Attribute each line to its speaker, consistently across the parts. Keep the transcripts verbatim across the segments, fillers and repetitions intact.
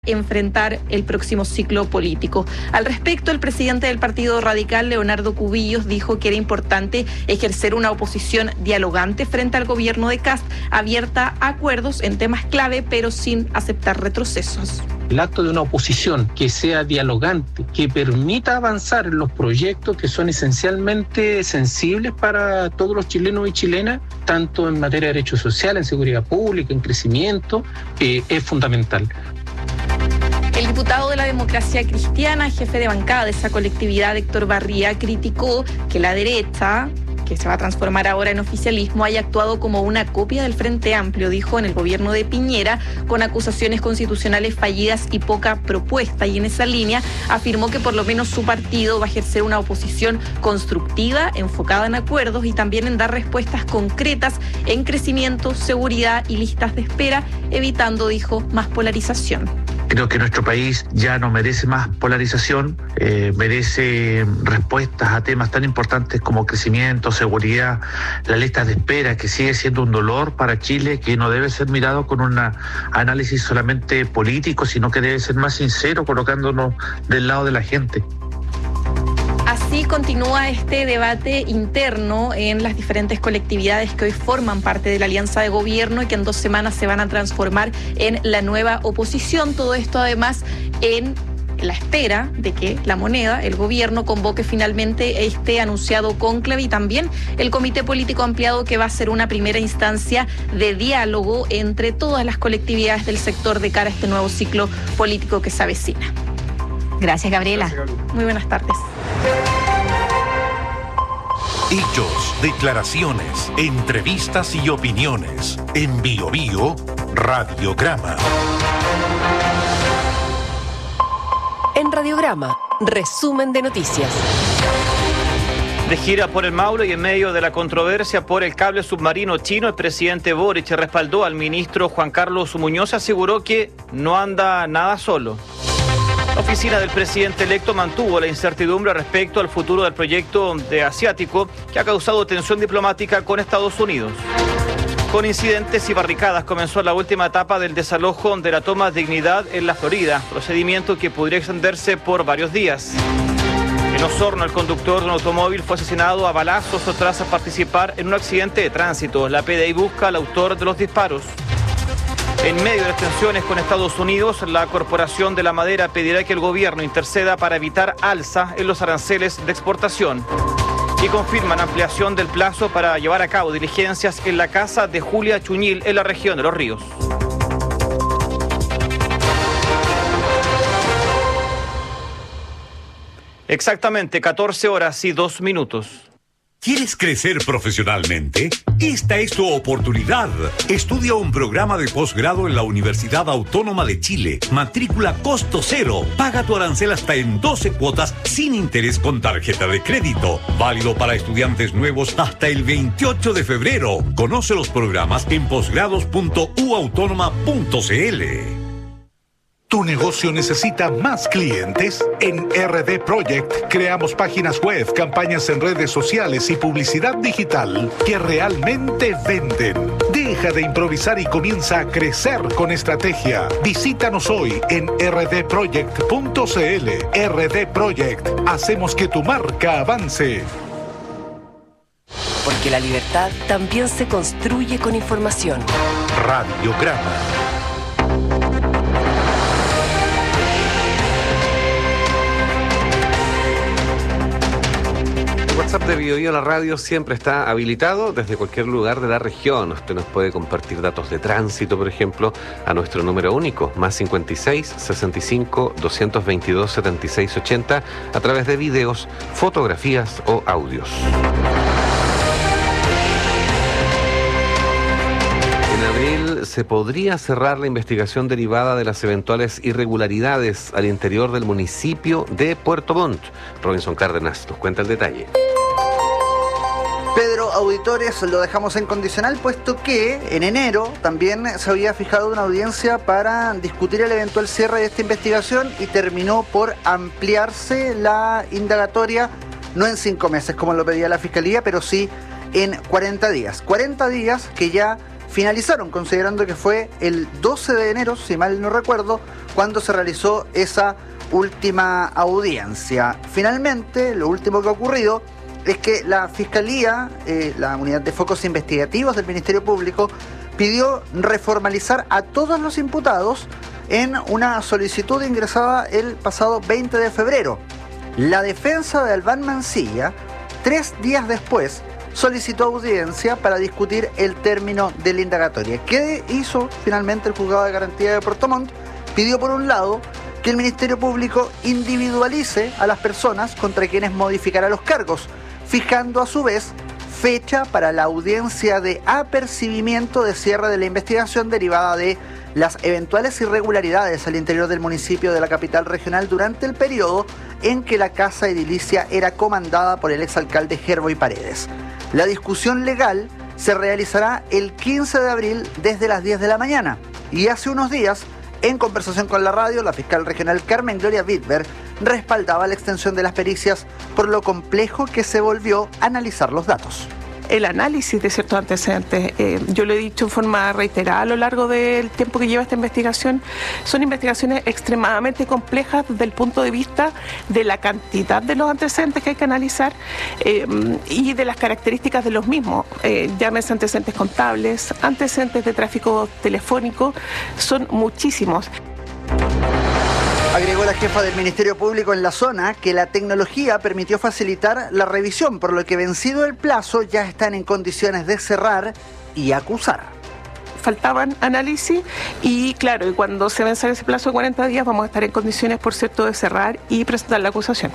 Speaker 1: enfrentar el próximo ciclo político. Al respecto, el presidente del Partido Radical, Leonardo Cubillos, dijo que era importante ejercer una oposición dialogante frente al gobierno de Kast, abierta a acuerdos en temas clave, pero sin aceptar retrocesos.
Speaker 2: El acto de una oposición que sea dialogante, que permita avanzar en los proyectos que son esencialmente sensibles para todos los chilenos y chilenas, tanto en materia de derechos sociales, en seguridad pública, en crecimiento, eh, es fundamental.
Speaker 1: El diputado de la Democracia Cristiana, jefe de bancada de esa colectividad, Héctor Barría, criticó que la derecha, que se va a transformar ahora en oficialismo, haya actuado como una copia del Frente Amplio, dijo, en el gobierno de Piñera, con acusaciones constitucionales fallidas y poca propuesta. Y en esa línea afirmó que por lo menos su partido va a ejercer una oposición constructiva, enfocada en acuerdos y también en dar respuestas concretas en crecimiento, seguridad y listas de espera, evitando, dijo, más polarización.
Speaker 3: Creo que nuestro país ya no merece más polarización, eh, merece respuestas a temas tan importantes como crecimiento, seguridad, la lista de espera, que sigue siendo un dolor para Chile, que no debe ser mirado con un análisis solamente político, sino que debe ser más sincero, colocándonos del lado de la gente.
Speaker 1: Así continúa este debate interno en las diferentes colectividades que hoy forman parte de la alianza de gobierno y que en dos semanas se van a transformar en la nueva oposición. Todo esto además en la espera de que la moneda, el gobierno, convoque finalmente este anunciado cónclave y también el comité político ampliado, que va a ser una primera instancia de diálogo entre todas las colectividades del sector de cara a este nuevo ciclo político que se avecina.
Speaker 4: Gracias, Gabriela.
Speaker 1: Gracias, Gabriela. Muy buenas tardes.
Speaker 5: Hechos, declaraciones, entrevistas y opiniones. En Bio Bio, Radiograma.
Speaker 6: En Radiograma, resumen de noticias.
Speaker 7: De gira por el Maule y en medio de la controversia por el cable submarino chino, el presidente Boric respaldó al ministro Juan Carlos Muñoz y aseguró que no anda nada solo. La oficina del presidente electo mantuvo la incertidumbre respecto al futuro del proyecto de Asiático, que ha causado tensión diplomática con Estados Unidos. Con incidentes y barricadas comenzó la última etapa del desalojo de la toma Dignidad en la Florida, procedimiento que podría extenderse por varios días. En Osorno, el conductor de un automóvil fue asesinado a balazos tras participar en un accidente de tránsito. La P D I busca al autor de los disparos. En medio de las tensiones con Estados Unidos, la Corporación de la Madera pedirá que el gobierno interceda para evitar alza en los aranceles de exportación. Y confirman ampliación del plazo para llevar a cabo diligencias en la casa de Julia Chuñil en la región de Los Ríos. Exactamente catorce horas y dos minutos.
Speaker 5: ¿Quieres crecer profesionalmente? Esta es tu oportunidad. Estudia un programa de posgrado en la Universidad Autónoma de Chile. Matrícula costo cero. Paga tu arancel hasta en doce cuotas sin interés con tarjeta de crédito. Válido para estudiantes nuevos hasta el veintiocho de febrero. Conoce los programas en posgrados punto u autónoma punto c l.
Speaker 8: ¿Tu negocio necesita más clientes? En R D Project creamos páginas web, campañas en redes sociales y publicidad digital que realmente venden. Deja de improvisar y comienza a crecer con estrategia. Visítanos hoy en r d project punto c l. R D Project. Hacemos que tu marca avance.
Speaker 6: Porque la libertad también se construye con información.
Speaker 8: Radiograma.
Speaker 9: WhatsApp de Bio Bio, la radio, siempre está habilitado desde cualquier lugar de la región. Usted nos puede compartir datos de tránsito, por ejemplo, a nuestro número único, más cincuenta y seis, sesenta y cinco, doscientos veintidós, setenta y seis, ochenta, a través de videos, fotografías o audios. En abril se podría cerrar la investigación derivada de las eventuales irregularidades al interior del municipio de Puerto Montt. Robinson Cárdenas nos cuenta el detalle.
Speaker 10: Pedro, auditores, lo dejamos en condicional, puesto que en enero también se había fijado una audiencia para discutir el eventual cierre de esta investigación y terminó por ampliarse la indagatoria, no en cinco meses como lo pedía la Fiscalía, pero sí en cuarenta días. cuarenta días que ya finalizaron, considerando que fue el doce de enero, si mal no recuerdo, cuando se realizó esa última audiencia. Finalmente, lo último que ha ocurrido es que la Fiscalía, eh, la Unidad de Focos Investigativos del Ministerio Público, pidió reformalizar a todos los imputados en una solicitud ingresada el pasado veinte de febrero. La defensa de Albán Mancilla, tres días después, solicitó audiencia para discutir el término de la indagatoria. ¿Qué hizo finalmente el Juzgado de Garantía de Puerto Montt? Pidió, por un lado, que el Ministerio Público individualice a las personas contra quienes modificará los cargos, fijando a su vez fecha para la audiencia de apercibimiento de cierre de la investigación derivada de las eventuales irregularidades al interior del municipio de la capital regional durante el periodo en que la casa edilicia era comandada por el exalcalde Gerboy Paredes. La discusión legal se realizará el quince de abril desde las diez de la mañana y hace unos días, en conversación con la radio, la fiscal regional Carmen Gloria Wittberg respaldaba la extensión de las pericias por lo complejo que se volvió analizar los datos.
Speaker 11: El análisis de ciertos antecedentes, eh, yo lo he dicho en forma reiterada a lo largo del tiempo que lleva esta investigación, son investigaciones extremadamente complejas desde el punto de vista de la cantidad de los antecedentes que hay que analizar eh, y de las características de los mismos. Eh, llámese antecedentes contables, antecedentes de tráfico telefónico, son muchísimos.
Speaker 10: Agregó la jefa del Ministerio Público en la zona que la tecnología permitió facilitar la revisión, por lo que vencido el plazo ya están en condiciones de cerrar y acusar.
Speaker 11: Faltaban análisis y claro, y cuando se venza ese plazo de cuarenta días vamos a estar en condiciones, por cierto, de cerrar y presentar la acusación.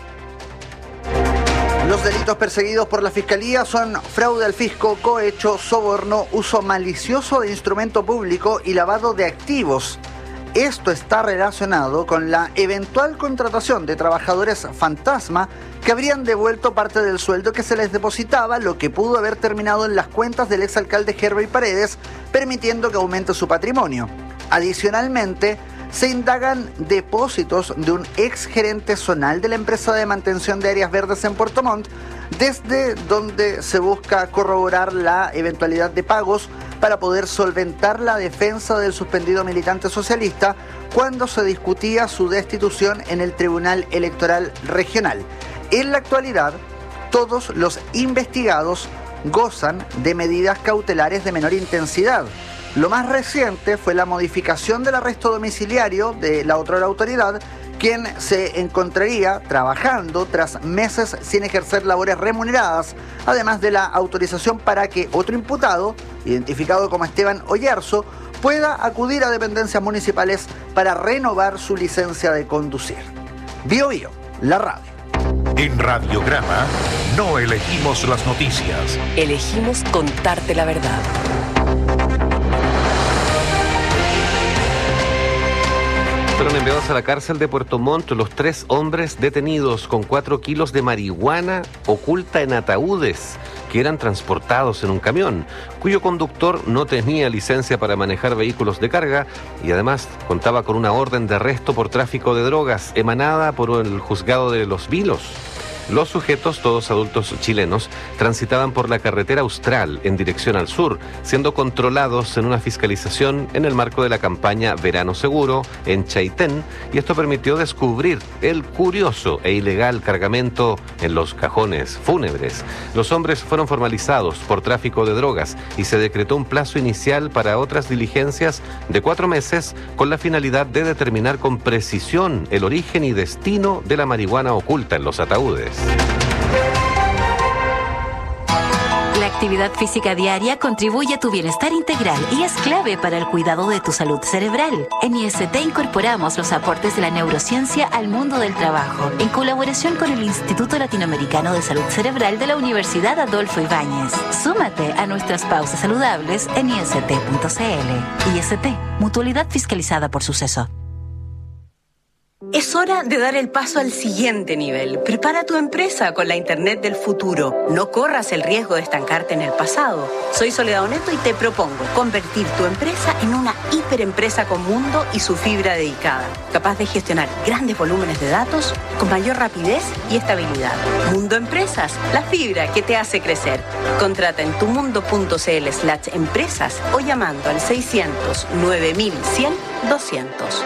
Speaker 10: Los delitos perseguidos por la Fiscalía son fraude al fisco, cohecho, soborno, uso malicioso de instrumento público y lavado de activos. Esto está relacionado con la eventual contratación de trabajadores fantasma que habrían devuelto parte del sueldo que se les depositaba, lo que pudo haber terminado en las cuentas del exalcalde Gerboy Paredes, permitiendo que aumente su patrimonio. Adicionalmente, se indagan depósitos de un ex gerente zonal de la empresa de mantención de áreas verdes en Puerto Montt, desde donde se busca corroborar la eventualidad de pagos para poder solventar la defensa del suspendido militante socialista cuando se discutía su destitución en el Tribunal Electoral Regional. En la actualidad, todos los investigados gozan de medidas cautelares de menor intensidad. Lo más reciente fue la modificación del arresto domiciliario de la otrora autoridad, quien se encontraría trabajando tras meses sin ejercer labores remuneradas, además de la autorización para que otro imputado, identificado como Esteban Oyarzo, pueda acudir a dependencias municipales para renovar su licencia de conducir. Bio Bio, la radio.
Speaker 8: En Radiograma no elegimos las noticias.
Speaker 6: Elegimos contarte la verdad.
Speaker 9: Fueron enviados a la cárcel de Puerto Montt los tres hombres detenidos con cuatro kilos de marihuana oculta en ataúdes que eran transportados en un camión, cuyo conductor no tenía licencia para manejar vehículos de carga y además contaba con una orden de arresto por tráfico de drogas emanada por el juzgado de Los Vilos. Los sujetos, todos adultos chilenos, transitaban por la carretera Austral en dirección al sur, siendo controlados en una fiscalización en el marco de la campaña Verano Seguro en Chaitén, y esto permitió descubrir el curioso e ilegal cargamento en los cajones fúnebres. Los hombres fueron formalizados por tráfico de drogas y se decretó un plazo inicial para otras diligencias de cuatro meses con la finalidad de determinar con precisión el origen y destino de la marihuana oculta en los ataúdes.
Speaker 4: La actividad física diaria contribuye a tu bienestar integral y es clave para el cuidado de tu salud cerebral. En I S T incorporamos los aportes de la neurociencia al mundo del trabajo, en colaboración con el Instituto Latinoamericano de Salud Cerebral de la Universidad Adolfo Ibáñez. Súmate a nuestras pausas saludables en I S T punto C L. I S T, mutualidad fiscalizada por Suceso.
Speaker 12: Es hora de dar el paso al siguiente nivel. Prepara tu empresa con la Internet del futuro. No corras el riesgo de estancarte en el pasado. Soy Soledad Oneto y te propongo convertir tu empresa en una hiperempresa con Mundo y su fibra dedicada, capaz de gestionar grandes volúmenes de datos con mayor rapidez y estabilidad. Mundo Empresas, la fibra que te hace crecer. Contrata en tumundo.cl slash empresas o llamando al seiscientos nueve mil cien doscientos.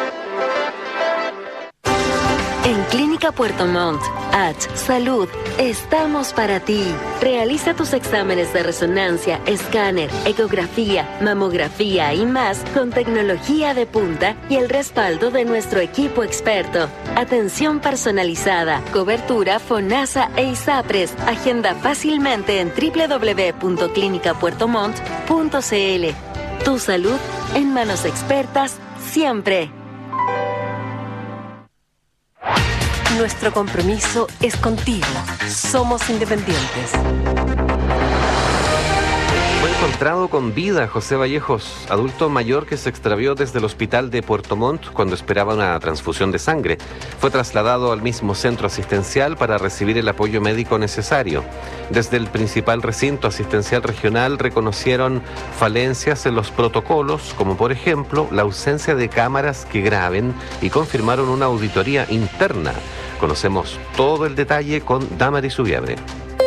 Speaker 4: En Clínica Puerto Montt, H Salud, estamos para ti. Realiza tus exámenes de resonancia, escáner, ecografía, mamografía y más con tecnología de punta y el respaldo de nuestro equipo experto. Atención personalizada, cobertura FONASA e ISAPRES. Agenda fácilmente en doble u doble u doble u punto clínica puerto montt punto c l. Tu salud en manos expertas siempre.
Speaker 6: Nuestro compromiso es contigo. Somos independientes.
Speaker 9: Fue encontrado con vida José Vallejos, adulto mayor que se extravió desde el hospital de Puerto Montt cuando esperaba una transfusión de sangre. Fue trasladado al mismo centro asistencial para recibir el apoyo médico necesario. Desde el principal recinto asistencial regional reconocieron falencias en los protocolos, como por ejemplo la ausencia de cámaras que graben, y confirmaron una auditoría interna. Conocemos todo el detalle con Damaris Ubiabre.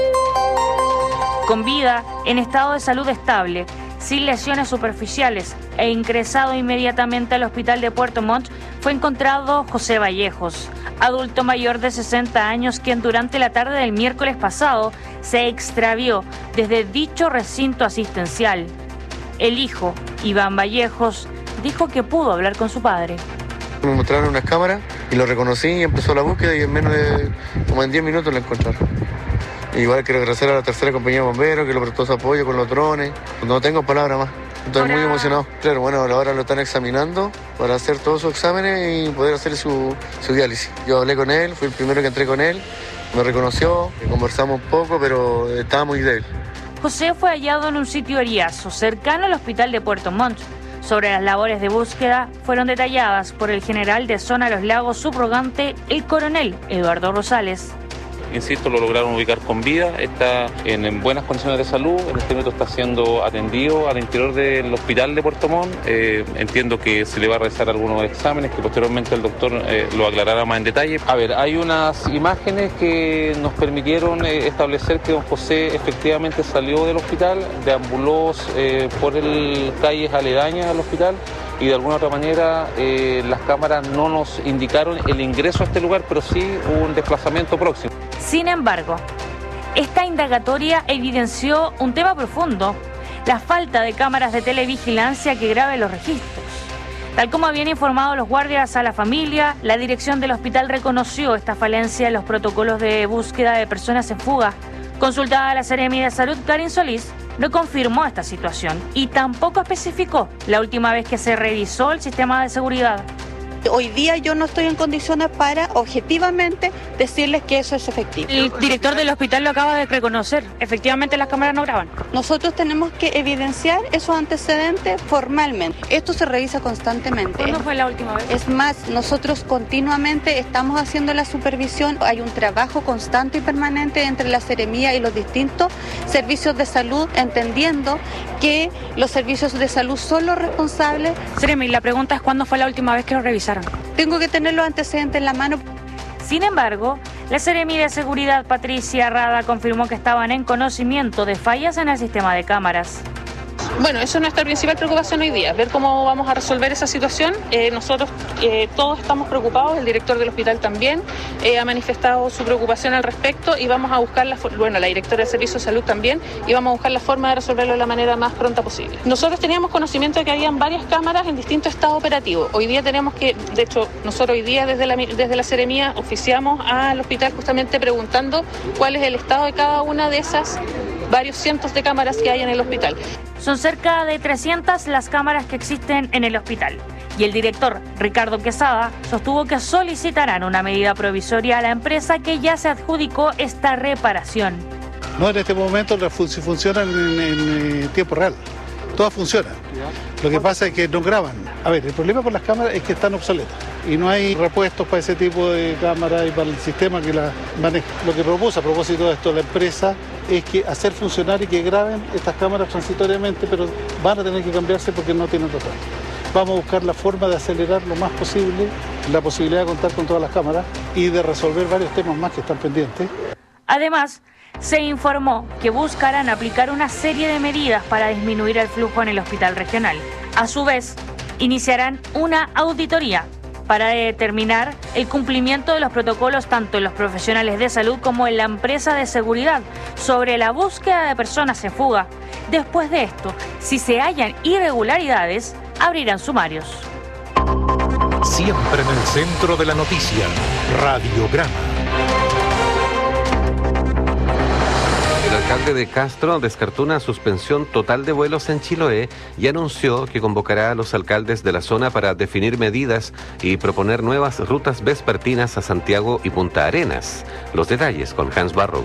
Speaker 13: Con vida, en estado de salud estable, sin lesiones superficiales e ingresado inmediatamente al hospital de Puerto Montt, fue encontrado José Vallejos, adulto mayor de sesenta años, quien durante la tarde del miércoles pasado se extravió desde dicho recinto asistencial. El hijo, Iván Vallejos, dijo que pudo hablar con su padre.
Speaker 14: Me mostraron unas cámaras y lo reconocí y empezó la búsqueda, y en menos de como en diez minutos lo encontraron. Igual quiero agradecer a la tercera compañía de bomberos que lo prestó su apoyo con los drones. No tengo palabras más. Estoy ahora muy emocionado. Claro, bueno, ahora lo están examinando para hacer todos sus exámenes y poder hacer su, su diálisis. Yo hablé con él, fui el primero que entré con él, me reconoció, conversamos un poco, pero estaba muy débil.
Speaker 13: José fue hallado en un sitio eriazo cercano al hospital de Puerto Montt. Sobre las labores de búsqueda fueron detalladas por el general de Zona Los Lagos subrogante, el coronel Eduardo Rosales.
Speaker 15: Insisto, lo lograron ubicar con vida, está en, en buenas condiciones de salud, en este momento está siendo atendido al interior del hospital de Puerto Montt. Eh, entiendo que se le va a realizar algunos exámenes que posteriormente el doctor eh, lo aclarará más en detalle. A ver, hay unas imágenes que nos permitieron eh, establecer que don José efectivamente salió del hospital, deambuló eh, por el, calles aledañas al hospital, y de alguna otra manera eh, las cámaras no nos indicaron el ingreso a este lugar, pero sí un desplazamiento próximo.
Speaker 13: Sin embargo, esta indagatoria evidenció un tema profundo: la falta de cámaras de televigilancia que graben los registros. Tal como habían informado los guardias a la familia, la dirección del hospital reconoció esta falencia en los protocolos de búsqueda de personas en fuga. Consultada a la Seremi de Salud, Karin Solís no confirmó esta situación y tampoco especificó la última vez que se revisó el sistema de seguridad.
Speaker 16: Hoy día yo no estoy en condiciones para objetivamente decirles que eso es efectivo.
Speaker 13: El director del hospital lo acaba de reconocer. Efectivamente las cámaras no graban.
Speaker 16: Nosotros tenemos que evidenciar esos antecedentes formalmente. Esto se revisa constantemente.
Speaker 13: ¿Cuándo fue la última vez?
Speaker 16: Es más, nosotros continuamente estamos haciendo la supervisión. Hay un trabajo constante y permanente entre la Seremía y los distintos servicios de salud, entendiendo que los servicios de salud son los responsables.
Speaker 13: Seremi, la pregunta es: ¿cuándo fue la última vez que lo revisaron?
Speaker 16: Tengo que tener los antecedentes en la mano.
Speaker 13: Sin embargo, la Seremi de Seguridad, Patricia Rada, confirmó que estaban en conocimiento de fallas en el sistema de cámaras.
Speaker 17: Bueno, eso es nuestra principal preocupación hoy día, ver cómo vamos a resolver esa situación. Eh, nosotros eh, todos estamos preocupados, el director del hospital también eh, ha manifestado su preocupación al respecto, y vamos a buscar, la bueno, la directora de Servicios de Salud también, y vamos a buscar la forma de resolverlo de la manera más pronta posible. Nosotros teníamos conocimiento de que habían varias cámaras en distintos estados operativos. Hoy día tenemos que, de hecho, nosotros hoy día desde la, desde la Seremía oficiamos al hospital justamente preguntando cuál es el estado de cada una de esas varios cientos de cámaras que hay en el hospital.
Speaker 13: Son cerca de trescientas las cámaras que existen en el hospital, y el director, Ricardo Quesada, sostuvo que solicitarán una medida provisoria a la empresa que ya se adjudicó esta reparación.
Speaker 18: No, en este momento funcionan en, en, en tiempo real, todas funcionan. Lo que pasa es que no graban. A ver, el problema con las cámaras es que están obsoletas. y no hay repuestos para ese tipo de cámaras y para el sistema que la maneja. Lo que propuso a propósito de esto la empresa es que hacer funcionar y que graben estas cámaras transitoriamente, pero van a tener que cambiarse porque no tienen total. Vamos a buscar la forma de acelerar lo más posible la posibilidad de contar con todas las cámaras y de resolver varios temas más que están pendientes.
Speaker 13: Además, se informó que buscarán aplicar una serie de medidas para disminuir el flujo en el hospital regional. A su vez, iniciarán una auditoría para determinar el cumplimiento de los protocolos tanto en los profesionales de salud como en la empresa de seguridad sobre la búsqueda de personas en fuga. Después de esto, si se hallan irregularidades, abrirán sumarios.
Speaker 8: Siempre en el centro de la noticia, Radiograma.
Speaker 9: El alcalde de Castro descartó una suspensión total de vuelos en Chiloé y anunció que convocará a los alcaldes de la zona para definir medidas y proponer nuevas rutas vespertinas a Santiago y Punta Arenas. Los detalles con Hans Barrows.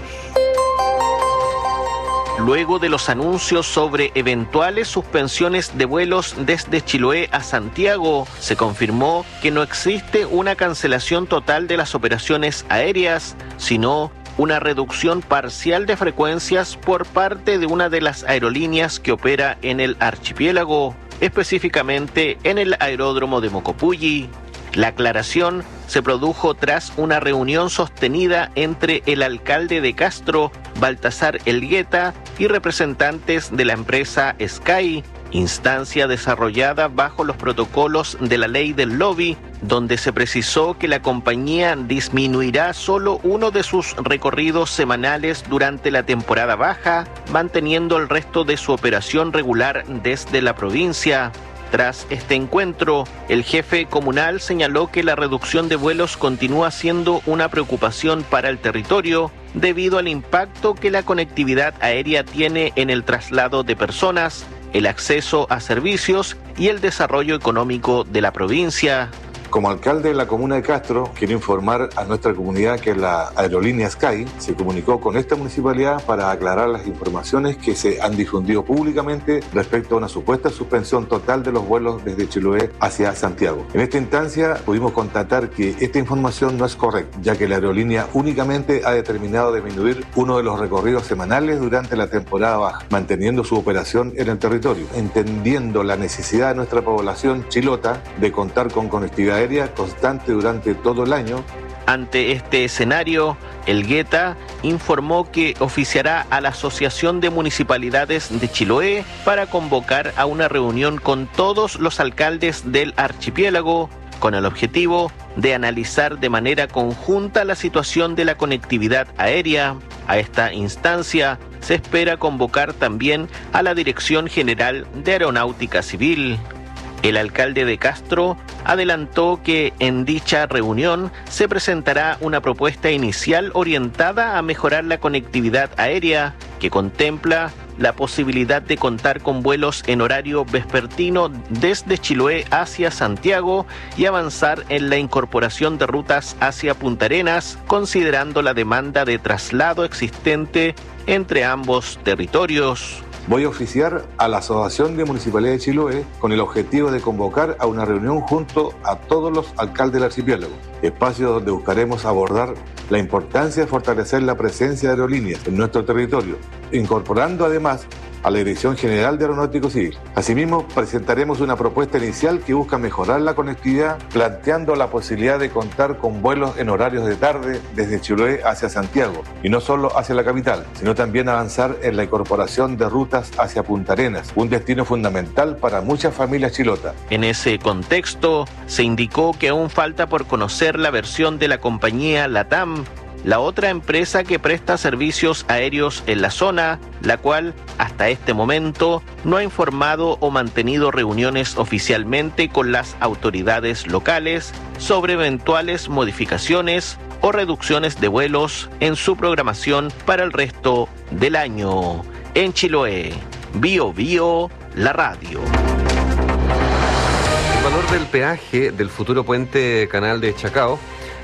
Speaker 19: Luego de los anuncios sobre eventuales suspensiones de vuelos desde Chiloé a Santiago, se confirmó que no existe una cancelación total de las operaciones aéreas, sino una reducción parcial de frecuencias por parte de una de las aerolíneas que opera en el archipiélago, específicamente en el aeródromo de Mocopulli. La aclaración se produjo tras una reunión sostenida entre el alcalde de Castro, Baltasar Elgueta, y representantes de la empresa Sky, instancia desarrollada bajo los protocolos de la ley del lobby, donde se precisó que la compañía disminuirá solo uno de sus recorridos semanales durante la temporada baja, manteniendo el resto de su operación regular desde la provincia. Tras este encuentro, el jefe comunal señaló que la reducción de vuelos continúa siendo una preocupación para el territorio debido al impacto que la conectividad aérea tiene en el traslado de personas, el acceso a servicios y el desarrollo económico de la provincia.
Speaker 20: Como alcalde de la comuna de Castro, quiero informar a nuestra comunidad que la aerolínea Sky se comunicó con esta municipalidad para aclarar las informaciones que se han difundido públicamente respecto a una supuesta suspensión total de los vuelos desde Chiloé hacia Santiago. En esta instancia pudimos constatar que esta información no es correcta, ya que la aerolínea únicamente ha determinado disminuir uno de los recorridos semanales durante la temporada baja, manteniendo su operación en el territorio, entendiendo la necesidad de nuestra población chilota de contar con conectividad aérea constante durante todo el año.
Speaker 19: Ante este escenario, Elgueta informó que oficiará a la Asociación de Municipalidades de Chiloé para convocar a una reunión con todos los alcaldes del archipiélago con el objetivo de analizar de manera conjunta la situación de la conectividad aérea. A esta instancia se espera convocar también a la Dirección General de Aeronáutica Civil. El alcalde de Castro adelantó que en dicha reunión se presentará una propuesta inicial orientada a mejorar la conectividad aérea, que contempla la posibilidad de contar con vuelos en horario vespertino desde Chiloé hacia Santiago y avanzar en la incorporación de rutas hacia Punta Arenas, considerando la demanda de traslado existente entre ambos territorios.
Speaker 20: Voy a oficiar a la Asociación de Municipalidades de Chiloé con el objetivo de convocar a una reunión junto a todos los alcaldes del archipiélago, espacio donde buscaremos abordar la importancia de fortalecer la presencia de aerolíneas en nuestro territorio, incorporando además a la Dirección General de Aeronáutico Civil. Asimismo, presentaremos una propuesta inicial que busca mejorar la conectividad, planteando la posibilidad de contar con vuelos en horarios de tarde desde Chiloé hacia Santiago, y no solo hacia la capital, sino también avanzar en la incorporación de rutas hacia Punta Arenas, un destino fundamental para muchas familias chilotas.
Speaker 19: En ese contexto, se indicó que aún falta por conocer la versión de la compañía LATAM, la otra empresa que presta servicios aéreos en la zona, la cual hasta este momento no ha informado o mantenido reuniones oficialmente con las autoridades locales sobre eventuales modificaciones o reducciones de vuelos en su programación para el resto del año. En Chiloé, Bio Bio, la radio.
Speaker 9: El valor del peaje del futuro puente canal de Chacao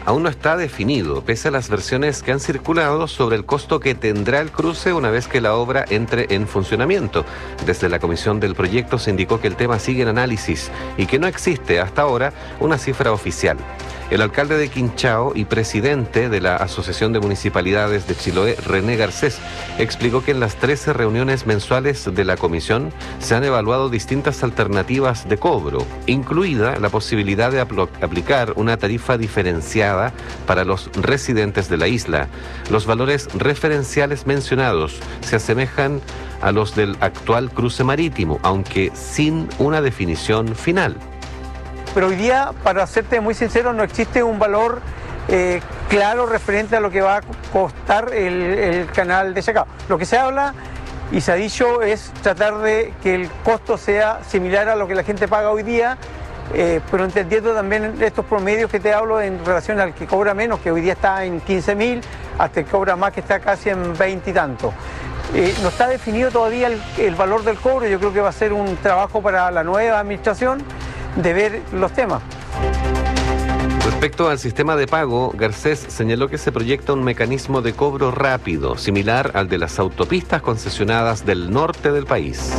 Speaker 9: aún no está definido, pese a las versiones que han circulado sobre el costo que tendrá el cruce una vez que la obra entre en funcionamiento. Desde la comisión del proyecto se indicó que el tema sigue en análisis y que no existe hasta ahora una cifra oficial. El alcalde de Quinchao y presidente de la Asociación de Municipalidades de Chiloé, René Garcés, explicó que en las trece reuniones mensuales de la comisión se han evaluado distintas alternativas de cobro, incluida la posibilidad de apl- aplicar una tarifa diferenciada para los residentes de la isla. Los valores referenciales mencionados se asemejan a los del actual cruce marítimo, aunque sin una definición final.
Speaker 21: Pero hoy día, para serte muy sincero, no existe un valor eh, claro referente a lo que va a costar el, el canal de Chacao. Lo que se habla y se ha dicho es tratar de que el costo sea similar a lo que la gente paga hoy día, eh, pero entendiendo también estos promedios que te hablo en relación al que cobra menos, que hoy día está en quince mil, hasta el que cobra más, que está casi en veinte y tanto. Eh, no está definido todavía el, el valor del cobro. Yo creo que va a ser un trabajo para la nueva administración de ver los temas.
Speaker 9: Respecto al sistema de pago, Garcés señaló que se proyecta un mecanismo de cobro rápido, similar al de las autopistas concesionadas del norte del país.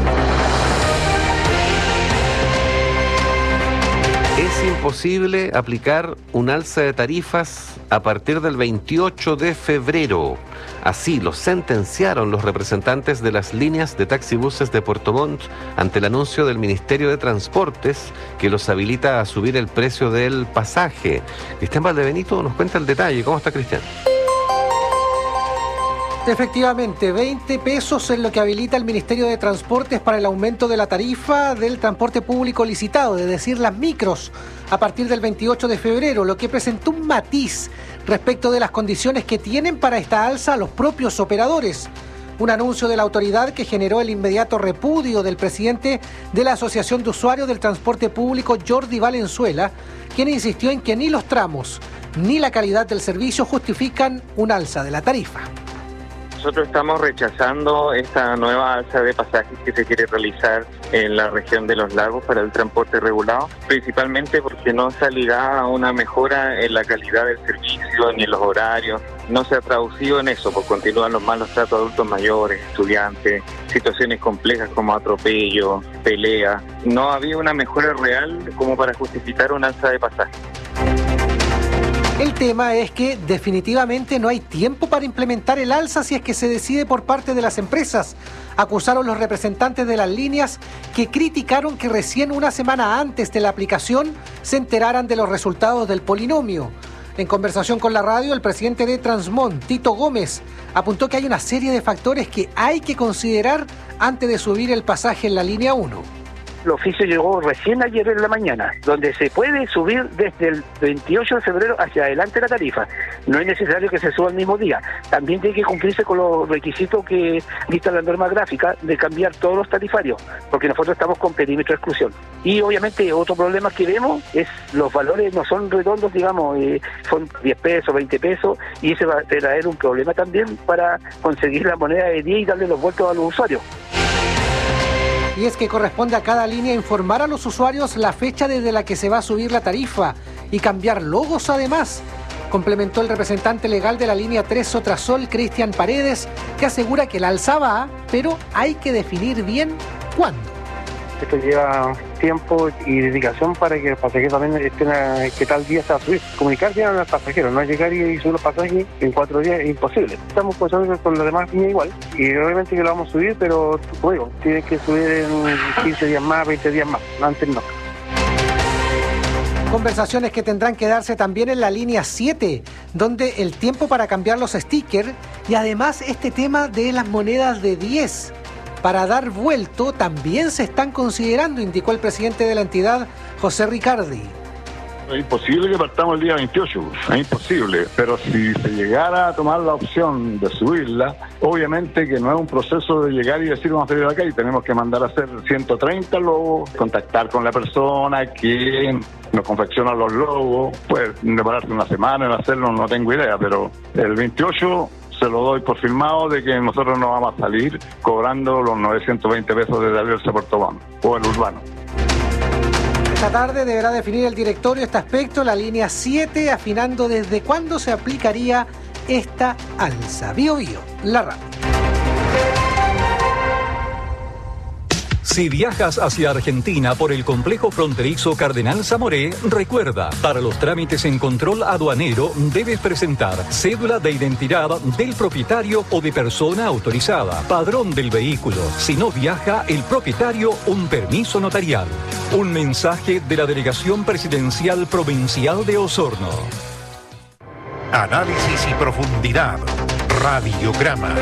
Speaker 9: Es imposible aplicar un alza de tarifas a partir del veintiocho de febrero. Así lo sentenciaron los representantes de las líneas de taxibuses de Puerto Montt ante el anuncio del Ministerio de Transportes que los habilita a subir el precio del pasaje. Cristian Valdebenito nos cuenta el detalle. ¿Cómo está, Cristian?
Speaker 22: Efectivamente, veinte pesos es lo que habilita el Ministerio de Transportes para el aumento de la tarifa del transporte público licitado, es decir, las micros, a partir del veintiocho de febrero, lo que presentó un matiz respecto de las condiciones que tienen para esta alza los propios operadores. Un anuncio de la autoridad que generó el inmediato repudio del presidente de la Asociación de Usuarios del Transporte Público, Jordi Valenzuela, quien insistió en que ni los tramos ni la calidad del servicio justifican un alza de la tarifa.
Speaker 23: Nosotros estamos rechazando esta nueva alza de pasajes que se quiere realizar en la región de los lagos para el transporte regulado, principalmente porque no se ligada a una mejora en la calidad del servicio ni en los horarios. No se ha traducido en eso, porque continúan los malos tratos a adultos mayores, estudiantes, situaciones complejas como atropello, pelea. No ha habido una mejora real como para justificar una alza de pasajes.
Speaker 22: El tema es que definitivamente no hay tiempo para implementar el alza si es que se decide por parte de las empresas, acusaron los representantes de las líneas, que criticaron que recién una semana antes de la aplicación se enteraran de los resultados del polinomio. En conversación con la radio, el presidente de Transmont, Tito Gómez, apuntó que hay una serie de factores que hay que considerar antes de subir el pasaje en la línea uno.
Speaker 24: El oficio llegó recién ayer en la mañana, donde se puede subir desde el veintiocho de febrero hacia adelante la tarifa. No es necesario que se suba el mismo día. También tiene que cumplirse con los requisitos que dicta la norma gráfica de cambiar todos los tarifarios, porque nosotros estamos con perímetro de exclusión. Y obviamente otro problema que vemos es los valores no son redondos, digamos, eh, son diez pesos, veinte pesos, y ese va a traer un problema también para conseguir la moneda de diez y darle los vueltos a los usuarios.
Speaker 22: Y es que corresponde a cada línea informar a los usuarios la fecha desde la que se va a subir la tarifa y cambiar logos además, complementó el representante legal de la línea tres Sotrasol, Cristian Paredes, que asegura que el alza va, pero hay que definir bien cuándo.
Speaker 24: Esto lleva tiempo y dedicación para que el pasajero también estén a, que tal día se va a subir. Comunicar bien al pasajero, no llegar y subir los pasajes en cuatro días es imposible. Estamos pensando con los demás líneas igual, y obviamente que lo vamos a subir, pero como digo, tiene que subir en quince días más, veinte días más, antes no.
Speaker 22: Conversaciones que tendrán que darse también en la línea siete, donde el tiempo para cambiar los stickers y además este tema de las monedas de diez para dar vuelto también se están considerando, indicó el presidente de la entidad, José Ricardi.
Speaker 25: Es imposible que partamos el día veintiocho, es imposible, pero si se llegara a tomar la opción de subirla, obviamente que no es un proceso de llegar y decir vamos a salir de acá y tenemos que mandar a hacer ciento treinta logos, contactar con la persona que nos confecciona los logos, puede demorarse una semana en hacerlo, no tengo idea, pero el veintiocho se lo doy por firmado de que nosotros no vamos a salir cobrando los novecientos veinte pesos desde Alianza Puerto Montt o el urbano.
Speaker 22: Esta tarde deberá definir el directorio este aspecto, la línea siete, afinando desde cuándo se aplicaría esta alza. Bio Bio, la radio.
Speaker 1: Si viajas hacia Argentina por el complejo fronterizo Cardenal Zamoré, recuerda, para los trámites en control aduanero debes presentar cédula de identidad del propietario o de persona autorizada, padrón del vehículo. Si no viaja el propietario, un permiso notarial. Un mensaje de la Delegación Presidencial Provincial de Osorno.
Speaker 8: Análisis y profundidad. Radiograma.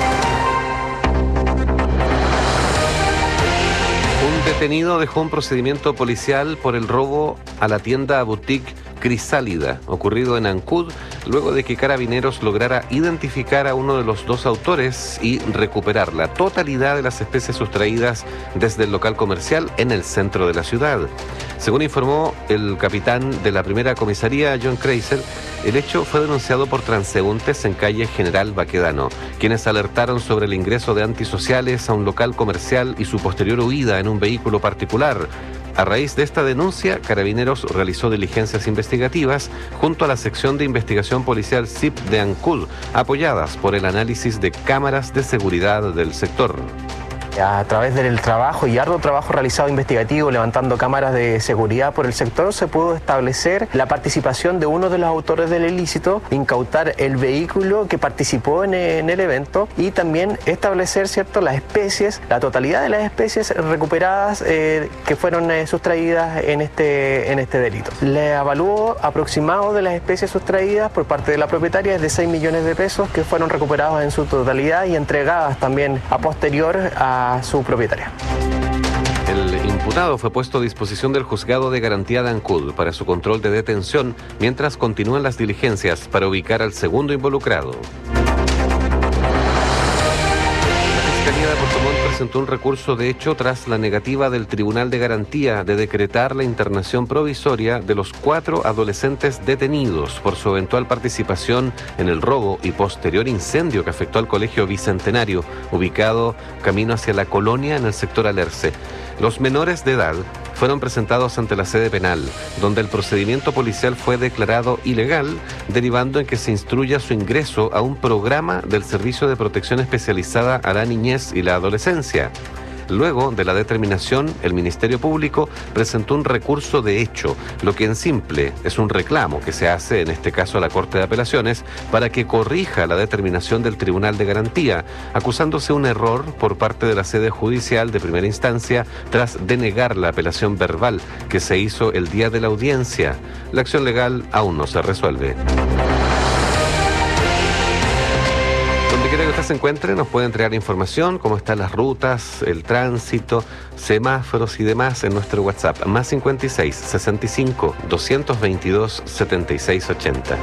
Speaker 9: Un detenido dejó un procedimiento policial por el robo a la tienda boutique Crisálida, ocurrido en Ancud, luego de que Carabineros lograra identificar a uno de los dos autores y recuperar la totalidad de las especies sustraídas desde el local comercial en el centro de la ciudad. Según informó el capitán de la primera comisaría, John Kreiser, el hecho fue denunciado por transeúntes en calle General Baquedano, quienes alertaron sobre el ingreso de antisociales a un local comercial y su posterior huida en un vehículo particular. A raíz de esta denuncia, Carabineros realizó diligencias investigativas junto a la sección de investigación policial S I P de Ancud, apoyadas por el análisis de cámaras de seguridad del sector.
Speaker 2: A través del trabajo y arduo trabajo realizado investigativo, levantando cámaras de seguridad por el sector, se pudo establecer la participación de uno de los autores del ilícito, incautar el vehículo que participó en, en el evento y también establecer, ¿cierto?, las especies, la totalidad de las especies recuperadas eh, que fueron eh, sustraídas en este, en este delito. Le avalúo aproximado de las especies sustraídas por parte de la propietaria es de seis millones de pesos que fueron recuperados en su totalidad y entregadas también a posterior a a su propietaria.
Speaker 9: El imputado fue puesto a disposición del Juzgado de Garantía de Ancud para su control de detención, mientras continúan las diligencias para ubicar al segundo involucrado. La Fiscalía de Puerto Montt presentó un recurso de hecho tras la negativa del Tribunal de Garantía de decretar la internación provisoria de los cuatro adolescentes detenidos por su eventual participación en el robo y posterior incendio que afectó al Colegio Bicentenario, ubicado camino hacia la Colonia en el sector Alerce. Los menores de edad fueron presentados ante la sede penal, donde el procedimiento policial fue declarado ilegal, derivando en que se instruya su ingreso a un programa del Servicio de Protección Especializada a la Niñez y la Adolescencia. Luego de la determinación, el Ministerio Público presentó un recurso de hecho, lo que en simple es un reclamo que se hace, en este caso a la Corte de Apelaciones, para que corrija la determinación del Tribunal de Garantía, acusándose un error por parte de la sede judicial de primera instancia tras denegar la apelación verbal que se hizo el día de la audiencia. La acción legal aún no se resuelve. Donde quiera que usted se encuentre, nos puede entregar información, cómo están las rutas, el tránsito, semáforos y demás en nuestro WhatsApp, más cincuenta y seis, sesenta y cinco, doscientos veintidós, setenta y seis ochenta.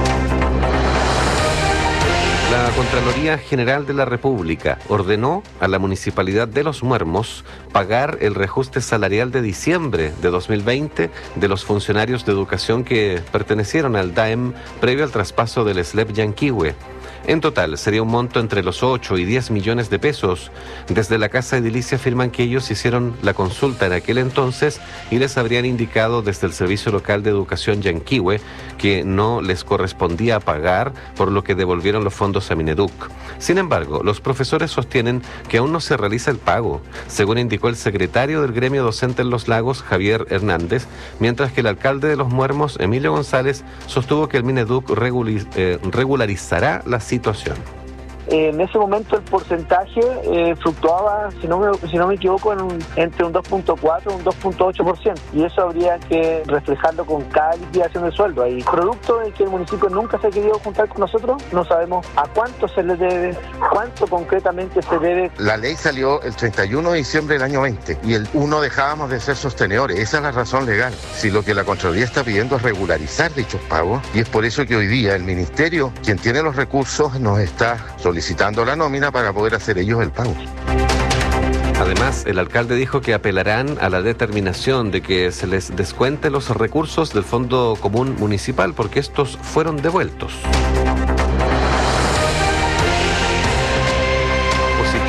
Speaker 9: La Contraloría General de la República ordenó a la Municipalidad de Los Muermos pagar el reajuste salarial de diciembre de dos mil veinte de los funcionarios de educación que pertenecieron al D A E M previo al traspaso del S L E P Yanquihue. En total, sería un monto entre los ocho y diez millones de pesos. Desde la Casa Edilicia afirman que ellos hicieron la consulta en aquel entonces y les habrían indicado desde el Servicio Local de Educación Yanquihue que no les correspondía pagar, por lo que devolvieron los fondos a Mineduc. Sin embargo, los profesores sostienen que aún no se realiza el pago, según indicó el secretario del gremio docente en Los Lagos, Javier Hernández, mientras que el alcalde de Los Muermos, Emilio González, sostuvo que el Mineduc reguli- eh, regularizará la situación.
Speaker 24: En ese momento el porcentaje eh, fluctuaba, si no, me, si no me equivoco, en un, entre un dos punto cuatro y un dos punto ocho por ciento. Y eso habría que reflejarlo con cada liquidación de sueldo. Hay producto en que el municipio nunca se ha querido juntar con nosotros, no sabemos a cuánto se le debe, cuánto concretamente se debe.
Speaker 3: La ley salió el treinta y uno de diciembre del año veinte y el uno dejábamos de ser sostenedores. Esa es la razón legal. Si lo que la Contraloría está pidiendo es regularizar dichos pagos, y es por eso que hoy día el Ministerio, quien tiene los recursos, nos está solicitando solicitando la nómina para poder hacer ellos el pago.
Speaker 9: Además, el alcalde dijo que apelarán a la determinación de que se les descuente los recursos del Fondo Común Municipal porque estos fueron devueltos. Positivo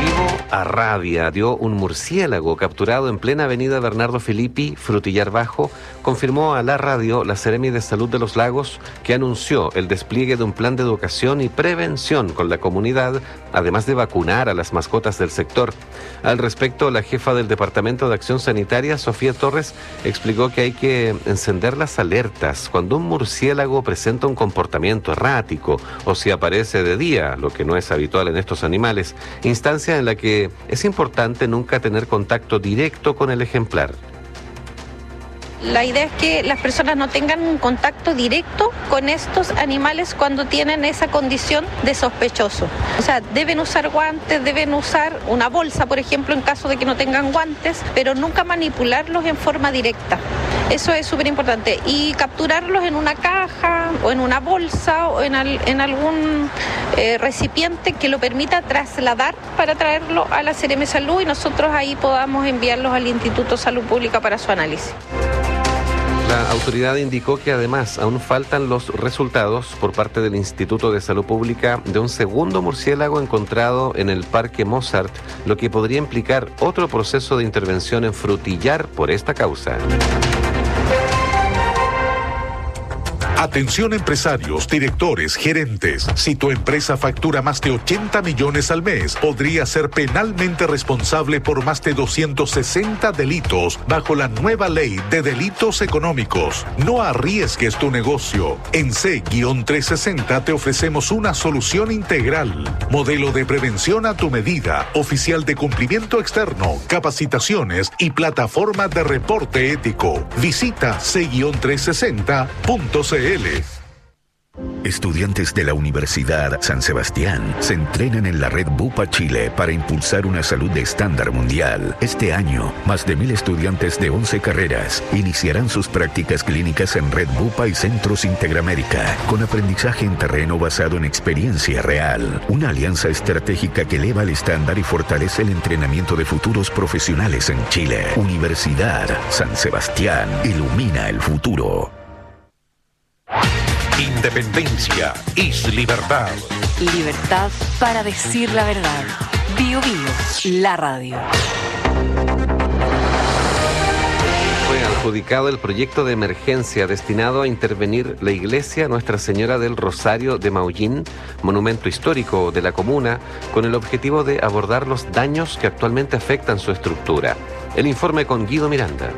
Speaker 9: Arradia dio un murciélago capturado en plena avenida Bernardo Filippi, Frutillar Bajo, confirmó a la radio la Seremi de Salud de los Lagos, que anunció el despliegue de un plan de educación y prevención con la comunidad, además de vacunar a las mascotas del sector. Al respecto, la jefa del Departamento de Acción Sanitaria, Sofía Torres, explicó que hay que encender las alertas cuando un murciélago presenta un comportamiento errático o si aparece de día, lo que no es habitual en estos animales, instancia en la que es importante nunca tener contacto directo con el ejemplar.
Speaker 5: La idea es que las personas no tengan un contacto directo con estos animales cuando tienen esa condición de sospechoso. O sea, deben usar guantes, deben usar una bolsa, por ejemplo, en caso de que no tengan guantes, pero nunca manipularlos en forma directa. Eso es súper importante. Y capturarlos en una caja o en una bolsa o en, al, en algún eh, recipiente que lo permita trasladar para traerlo a la Seremi de Salud y nosotros ahí podamos enviarlos al Instituto de Salud Pública para su análisis.
Speaker 9: La autoridad indicó que además aún faltan los resultados por parte del Instituto de Salud Pública de un segundo murciélago encontrado en el Parque Mozart, lo que podría implicar otro proceso de intervención en Frutillar por esta causa.
Speaker 8: Atención empresarios, directores, gerentes. Si tu empresa factura más de ochenta millones al mes, podría ser penalmente responsable por más de doscientos sesenta delitos bajo la nueva ley de delitos económicos. No arriesgues tu negocio. En C trescientos sesenta te ofrecemos una solución integral. Modelo de prevención a tu medida, oficial de cumplimiento externo, capacitaciones y plataforma de reporte ético. Visita C trescientos sesenta punto c l.
Speaker 7: Estudiantes de la Universidad San Sebastián se entrenan en la red Bupa Chile para impulsar una salud de estándar mundial. Este año, más de mil estudiantes de once carreras iniciarán sus prácticas clínicas en red Bupa y Centros Interamérica, con aprendizaje en terreno basado en experiencia real. Una alianza estratégica que eleva el estándar y fortalece el entrenamiento de futuros profesionales en Chile. Universidad San Sebastián ilumina el futuro.
Speaker 8: Independencia es libertad.
Speaker 6: Libertad para decir la verdad. Bio Bio, la radio.
Speaker 9: Fue adjudicado el proyecto de emergencia destinado a intervenir la iglesia Nuestra Señora del Rosario de Maullín, monumento histórico de la comuna, con el objetivo de abordar los daños que actualmente afectan su estructura. El informe con Guido Miranda.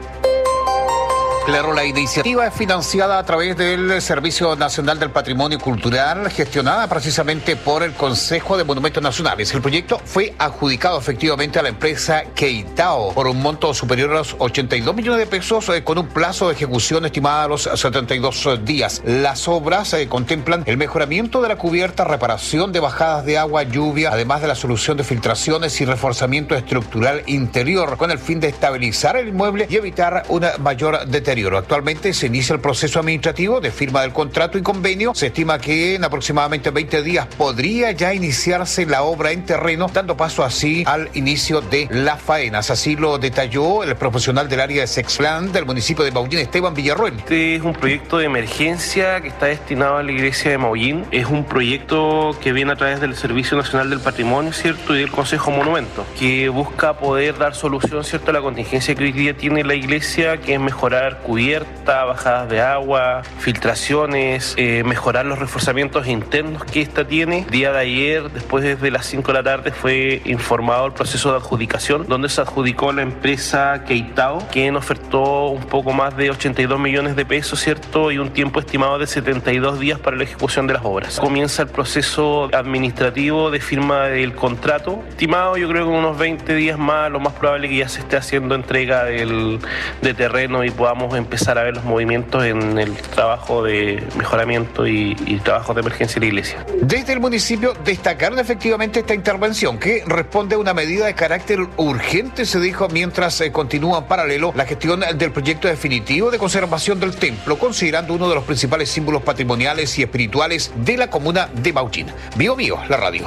Speaker 10: Claro, la iniciativa es financiada a través del Servicio Nacional del Patrimonio Cultural, gestionada precisamente por el Consejo de Monumentos Nacionales. El proyecto fue adjudicado efectivamente a la empresa Keitao por un monto superior a los ochenta y dos millones de pesos, eh, con un plazo de ejecución estimada a los setenta y dos días. Las obras eh, contemplan el mejoramiento de la cubierta, reparación de bajadas de agua, lluvia, además de la solución de filtraciones y reforzamiento estructural interior, con el fin de estabilizar el inmueble y evitar una mayor deterioración. Actualmente se inicia el proceso administrativo de firma del contrato y convenio. Se estima que en aproximadamente veinte días podría ya iniciarse la obra en terreno, dando paso así al inicio de las faenas. Así lo detalló el profesional del área de Sexplan del municipio de Maullín, Esteban Villarroel.
Speaker 11: Este es un proyecto de emergencia que está destinado a la iglesia de Maullín. Es un proyecto que viene a través del Servicio Nacional del Patrimonio, ¿cierto?, y del Consejo Monumento, que busca poder dar solución, ¿cierto?, a la contingencia que hoy día tiene la iglesia, que es mejorar cubierta, bajadas de agua, filtraciones, eh, mejorar los reforzamientos internos que esta tiene. El día de ayer, después de las cinco de la tarde, fue informado el proceso de adjudicación, donde se adjudicó la empresa Keitao, quien ofertó un poco más de ochenta y dos millones de pesos, ¿cierto?, y un tiempo estimado de setenta y dos días para la ejecución de las obras. Comienza el proceso administrativo de firma del contrato, estimado yo creo que unos veinte días más, lo más probable que ya se esté haciendo entrega del, de terreno y podamos empezar a ver los movimientos en el trabajo de mejoramiento y, y trabajo de emergencia de la iglesia.
Speaker 10: Desde el municipio destacaron efectivamente esta intervención que responde a una medida de carácter urgente, se dijo, mientras eh, continúa en paralelo la gestión del proyecto definitivo de conservación del templo, considerando uno de los principales símbolos patrimoniales y espirituales de la comuna de Maullín. Bio Bio, la radio.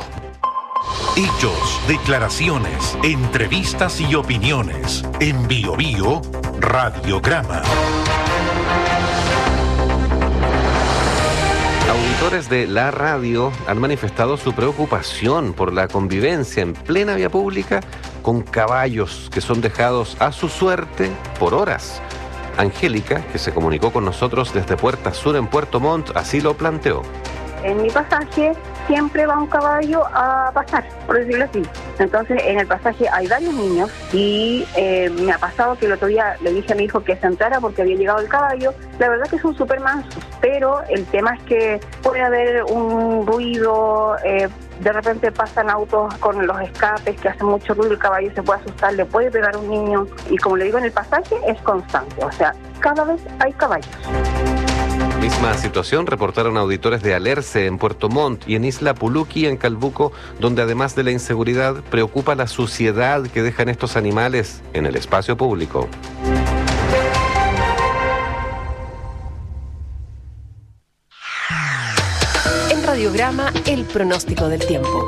Speaker 8: Hechos, declaraciones, entrevistas y opiniones. En Bio Bio, Radiograma.
Speaker 9: Auditores de la radio han manifestado su preocupación por la convivencia en plena vía pública con caballos que son dejados a su suerte por horas. Angélica, que se comunicó con nosotros desde Puerta Sur en Puerto Montt, así lo planteó.
Speaker 4: En mi pasaje siempre va un caballo a pasar, por decirlo así. Entonces, en el pasaje hay varios niños y eh, me ha pasado que el otro día le dije a mi hijo que se entrara porque había llegado el caballo. La verdad que son súper mansos, pero el tema es que puede haber un ruido, eh, de repente pasan autos con los escapes que hacen mucho ruido, el caballo se puede asustar, le puede pegar a un niño. Y como le digo, en el pasaje es constante, o sea, cada vez hay caballos.
Speaker 9: Misma situación reportaron auditores de Alerce en Puerto Montt y en Isla Puluqui en Calbuco, donde además de la inseguridad preocupa la suciedad que dejan estos animales en el espacio público.
Speaker 6: En Radiograma, el pronóstico del tiempo.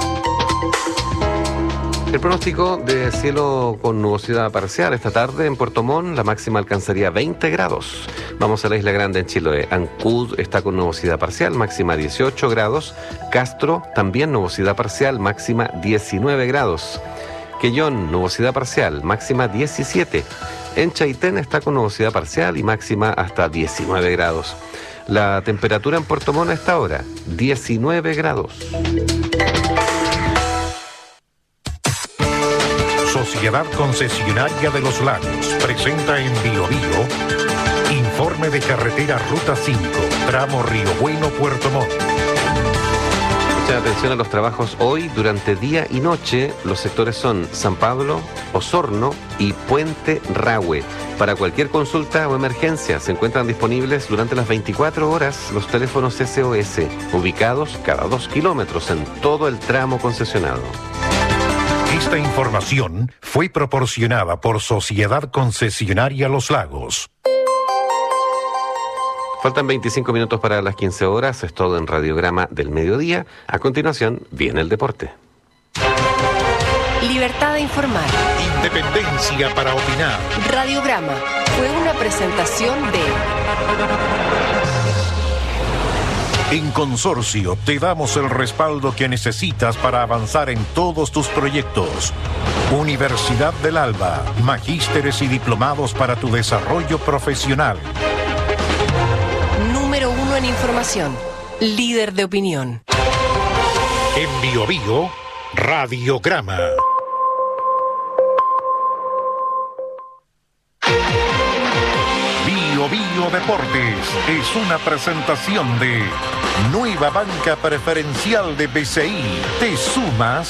Speaker 9: El pronóstico de cielo con nubosidad parcial esta tarde en Puerto Montt, la máxima alcanzaría veinte grados. Vamos a la Isla Grande en Chiloé. Ancud está con nubosidad parcial, máxima dieciocho grados. Castro también nubosidad parcial, máxima diecinueve grados. Quellón, nubosidad parcial, máxima diecisiete. En Chaitén está con nubosidad parcial y máxima hasta diecinueve grados. La temperatura en Puerto Montt a esta hora, diecinueve grados.
Speaker 8: Sociedad Concesionaria de los Lagos presenta en Bio Bio informe de carretera Ruta cinco, tramo Río Bueno, Puerto Montt.
Speaker 9: Mucha atención a los trabajos hoy, durante día y noche. Los sectores son San Pablo, Osorno y Puente Rahue. Para cualquier consulta o emergencia se encuentran disponibles durante las veinticuatro horas los teléfonos S O S, ubicados cada dos kilómetros en todo el tramo concesionado.
Speaker 8: Esta información fue proporcionada por Sociedad Concesionaria Los Lagos.
Speaker 9: Faltan veinticinco minutos para las quince horas, es todo en Radiograma del Mediodía. A continuación, viene el deporte.
Speaker 6: Libertad de informar.
Speaker 8: Independencia para opinar.
Speaker 6: Radiograma fue una presentación de...
Speaker 8: En Consorcio te damos el respaldo que necesitas para avanzar en todos tus proyectos. Universidad del Alba, magísteres y diplomados para tu desarrollo profesional.
Speaker 6: Número uno en información, líder de opinión.
Speaker 8: En Bio Bio, Radiograma. Bio Bio Deportes es una presentación de Nueva Banca Preferencial de B C I. ¿Te sumas?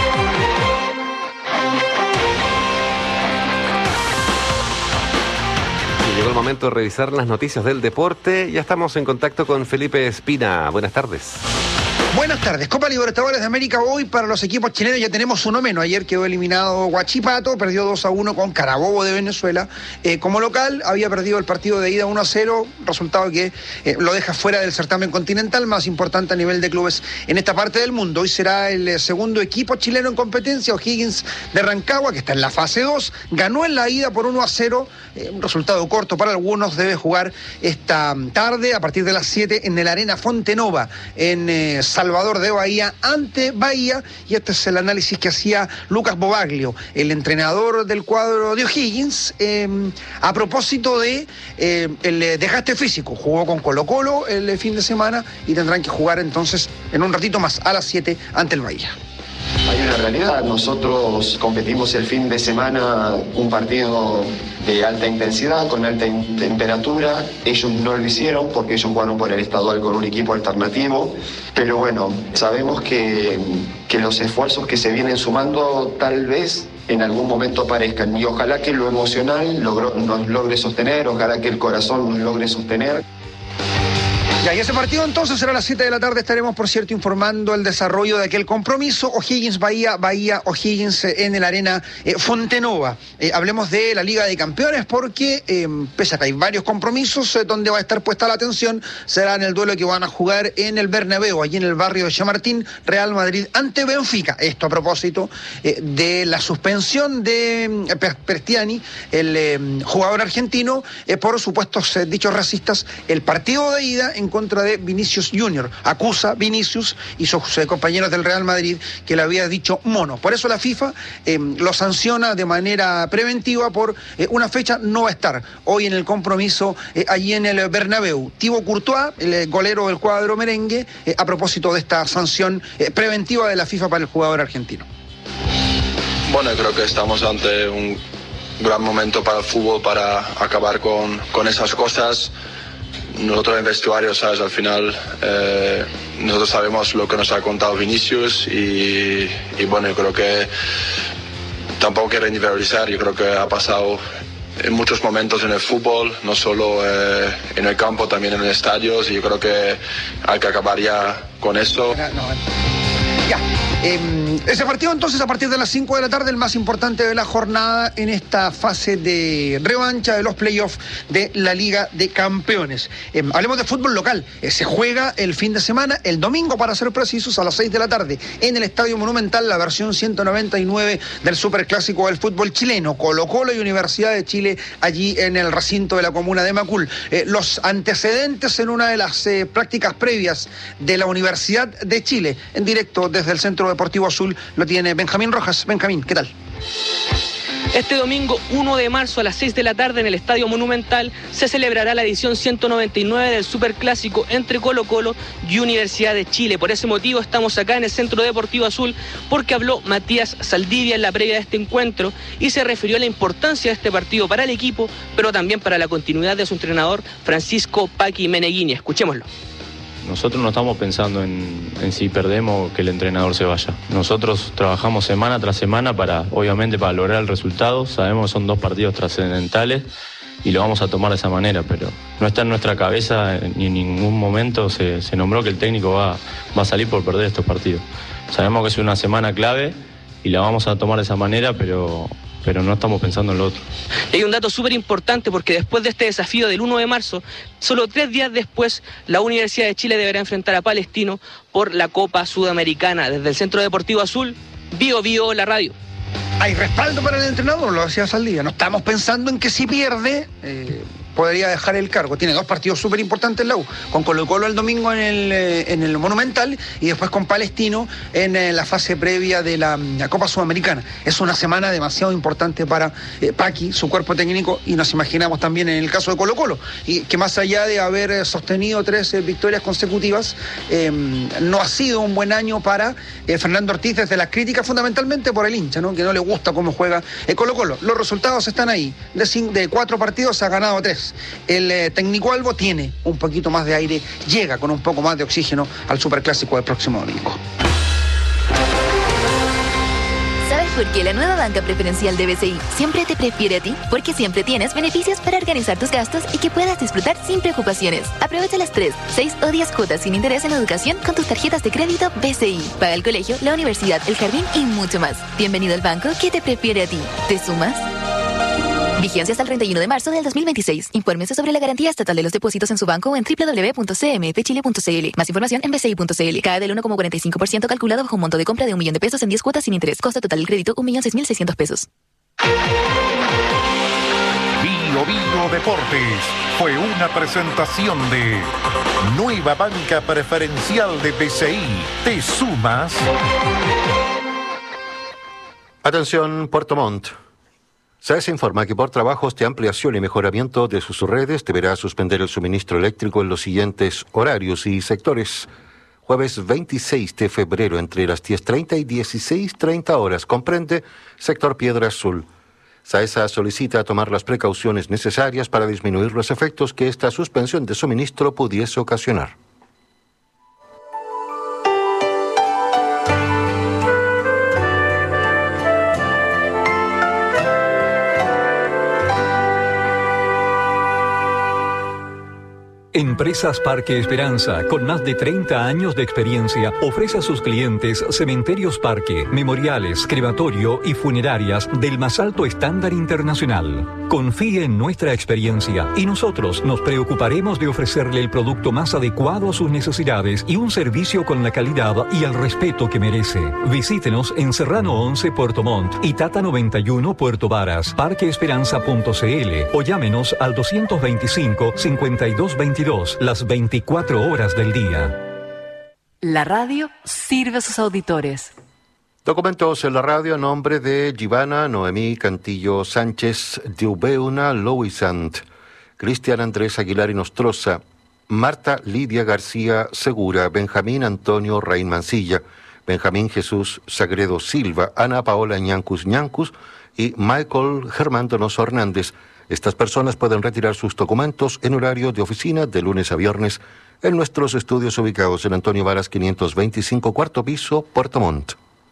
Speaker 9: Llegó el momento de revisar las noticias del deporte. Ya estamos en contacto con Felipe Espina. Buenas tardes.
Speaker 12: Buenas tardes. Copa Libertadores de América hoy para los equipos chilenos. Ya tenemos uno menos. Ayer quedó eliminado Huachipato, perdió dos a uno con Carabobo de Venezuela. Eh, como local había perdido el partido de ida uno a cero, resultado que eh, lo deja fuera del certamen continental más importante a nivel de clubes en esta parte del mundo. Hoy será el eh, segundo equipo chileno en competencia, O'Higgins de Rancagua, que está en la fase dos. Ganó en la ida por uno a cero, eh, un resultado corto para algunos. Debe jugar esta tarde a partir de las siete en el Arena Fontenova en eh, Salvador de Bahía ante Bahía, y este es el análisis que hacía Lucas Bobaglio, el entrenador del cuadro de O'Higgins, eh, a propósito de eh, el desgaste físico. Jugó con Colo Colo el fin de semana y tendrán que jugar entonces en un ratito más a las siete ante el Bahía.
Speaker 14: Hay una realidad, nosotros competimos el fin de semana un partido de alta intensidad, con alta in- temperatura, ellos no lo hicieron porque ellos jugaron por el estadual con un equipo alternativo, pero bueno, sabemos que, que los esfuerzos que se vienen sumando tal vez en algún momento aparezcan, y ojalá que lo emocional logro, nos logre sostener, ojalá que el corazón nos logre sostener.
Speaker 12: Ya, y ese partido entonces será a las siete de la tarde. Estaremos, por cierto, informando el desarrollo de aquel compromiso. O'Higgins, Bahía, Bahía, O'Higgins eh, en el Arena eh, Fontenova. Eh, hablemos de la Liga de Campeones porque, eh, pese a que hay varios compromisos, eh, donde va a estar puesta la atención será en el duelo que van a jugar en el Bernabéu, allí en el barrio de Chamartín, Real Madrid ante Benfica. Esto a propósito eh, de la suspensión de eh, Prestiani, el eh, jugador argentino, eh, por supuestos eh, dichos racistas. El partido de ida en contra de Vinicius junior Acusa Vinicius y sus eh, compañeros del Real Madrid que le había dicho mono. Por eso la FIFA eh, lo sanciona de manera preventiva por eh, una fecha. No va a estar hoy en el compromiso eh, allí en el Bernabéu. Thibaut Courtois, el eh, golero del cuadro merengue, eh, a propósito de esta sanción eh, preventiva de la FIFA para el jugador argentino.
Speaker 13: Bueno, creo que estamos ante un gran momento para el fútbol para acabar con, con esas cosas. Nosotros en el vestuario, ¿sabes? Al final eh, nosotros sabemos lo que nos ha contado Vinicius y, y bueno, yo creo que tampoco quiero individualizar, yo creo que ha pasado en muchos momentos en el fútbol, no solo eh, en el campo, también en estadios, y yo creo que hay que acabar ya con eso.
Speaker 12: Ya. Eh, ese partido entonces a partir de las cinco de la tarde, el más importante de la jornada en esta fase de revancha de los playoffs de la Liga de Campeones. Eh, hablemos de fútbol local. Eh, se juega el fin de semana, el domingo para ser precisos, a las seis de la tarde en el Estadio Monumental, la versión ciento noventa y nueve del Superclásico del fútbol chileno. Colo-Colo y Universidad de Chile allí en el recinto de la comuna de Macul. Eh, los antecedentes en una de las eh, prácticas previas de la Universidad de Chile, en directo desde el Centro Deportivo Azul, lo tiene Benjamín Rojas. Benjamín, ¿qué tal?
Speaker 15: Este domingo uno de marzo a las seis de la tarde en el Estadio Monumental se celebrará la edición ciento noventa y nueve del Superclásico entre Colo-Colo y Universidad de Chile. Por ese motivo estamos acá en el Centro Deportivo Azul porque habló Matías Saldivia en la previa de este encuentro y se refirió a la importancia de este partido para el equipo, pero también para la continuidad de su entrenador Francisco Paqui Meneghini. Escuchémoslo.
Speaker 16: Nosotros no estamos pensando en, en si perdemos o que el entrenador se vaya. Nosotros trabajamos semana tras semana para, obviamente, para lograr el resultado. Sabemos que son dos partidos trascendentales y lo vamos a tomar de esa manera, pero no está en nuestra cabeza ni en ningún momento se, se nombró que el técnico va, va a salir por perder estos partidos. Sabemos que es una semana clave y la vamos a tomar de esa manera, pero... pero no estamos pensando en lo otro.
Speaker 15: Hay un dato súper importante porque después de este desafío del uno de marzo, solo tres días después, la Universidad de Chile deberá enfrentar a Palestino por la Copa Sudamericana. Desde el Centro Deportivo Azul, Bio Bio, la radio.
Speaker 12: Hay respaldo para el entrenador, lo decía Saldivia. No estamos pensando en que si pierde... Eh... podría dejar el cargo. Tiene dos partidos súper importantes en la U, con Colo-Colo el domingo en el, eh, en el Monumental y después con Palestino en eh, la fase previa de la, la Copa Sudamericana. Es una semana demasiado importante para eh, Paqui, su cuerpo técnico, y nos imaginamos también en el caso de Colo-Colo, y que más allá de haber eh, sostenido tres eh, victorias consecutivas, eh, no ha sido un buen año para eh, Fernando Ortiz desde las críticas, fundamentalmente por el hincha, ¿no? Que no le gusta cómo juega eh, Colo-Colo. Los resultados están ahí. De, cinco, de cuatro partidos ha ganado tres. El eh, técnico Albo tiene un poquito más de aire, llega con un poco más de oxígeno al Superclásico del próximo domingo.
Speaker 17: ¿Sabes por qué la nueva banca preferencial de B C I siempre te prefiere a ti? Porque siempre tienes beneficios para organizar tus gastos y que puedas disfrutar sin preocupaciones. Aprovecha las tres, seis o diez cuotas sin interés en educación con tus tarjetas de crédito B C I. Paga el colegio, la universidad, el jardín y mucho más. Bienvenido al banco que te prefiere a ti. ¿Te sumas? Vigencia hasta el treinta y uno de marzo del dos mil veintiséis. Infórmese sobre la garantía estatal de los depósitos en su banco o en doble u doble u doble u punto c m f chile punto c l. Más información en b c i punto c l. Cada del uno coma cuarenta y cinco por ciento calculado bajo un monto de compra de un millón de pesos en diez cuotas sin interés. Costo total del crédito un millón seis mil seiscientos pesos.
Speaker 8: Bio Bio Deportes fue una presentación de Nueva Banca Preferencial de B C I. ¿Te sumas?
Speaker 18: Atención, Puerto Montt. S A E S informa que por trabajos de ampliación y mejoramiento de sus redes deberá suspender el suministro eléctrico en los siguientes horarios y sectores. Jueves veintiséis de febrero entre las diez treinta y dieciséis treinta horas. Comprende sector Piedra Azul. SAESA solicita tomar las precauciones necesarias para disminuir los efectos que esta suspensión de suministro pudiese ocasionar.
Speaker 1: Empresas Parque Esperanza, con más de treinta años de experiencia, ofrece a sus clientes cementerios parque, memoriales, crematorio y funerarias del más alto estándar internacional. Confíe en nuestra experiencia y nosotros nos preocuparemos de ofrecerle el producto más adecuado a sus necesidades y un servicio con la calidad y el respeto que merece. Visítenos en Serrano once Puerto Montt y Tata noventa y uno Puerto Varas, parqueesperanza punto c l o llámenos al doscientos veinticinco, cincuenta y dos veintidós las veinticuatro horas del día.
Speaker 6: La radio sirve a sus auditores.
Speaker 18: Documentos en la radio a nombre de Givana Noemí Cantillo Sánchez, Diubeuna Louisant, Cristian Andrés Aguilar y Nostroza, Marta Lidia García Segura, Benjamín Antonio Rein Mancilla, Benjamín Jesús Sagredo Silva, Ana Paola Ñancus Ñancus y Michael Germán Donoso Hernández. Estas personas pueden retirar sus documentos en horario de oficina de lunes a viernes en nuestros estudios ubicados en Antonio Varas quinientos veinticinco, cuarto piso, Puerto Montt.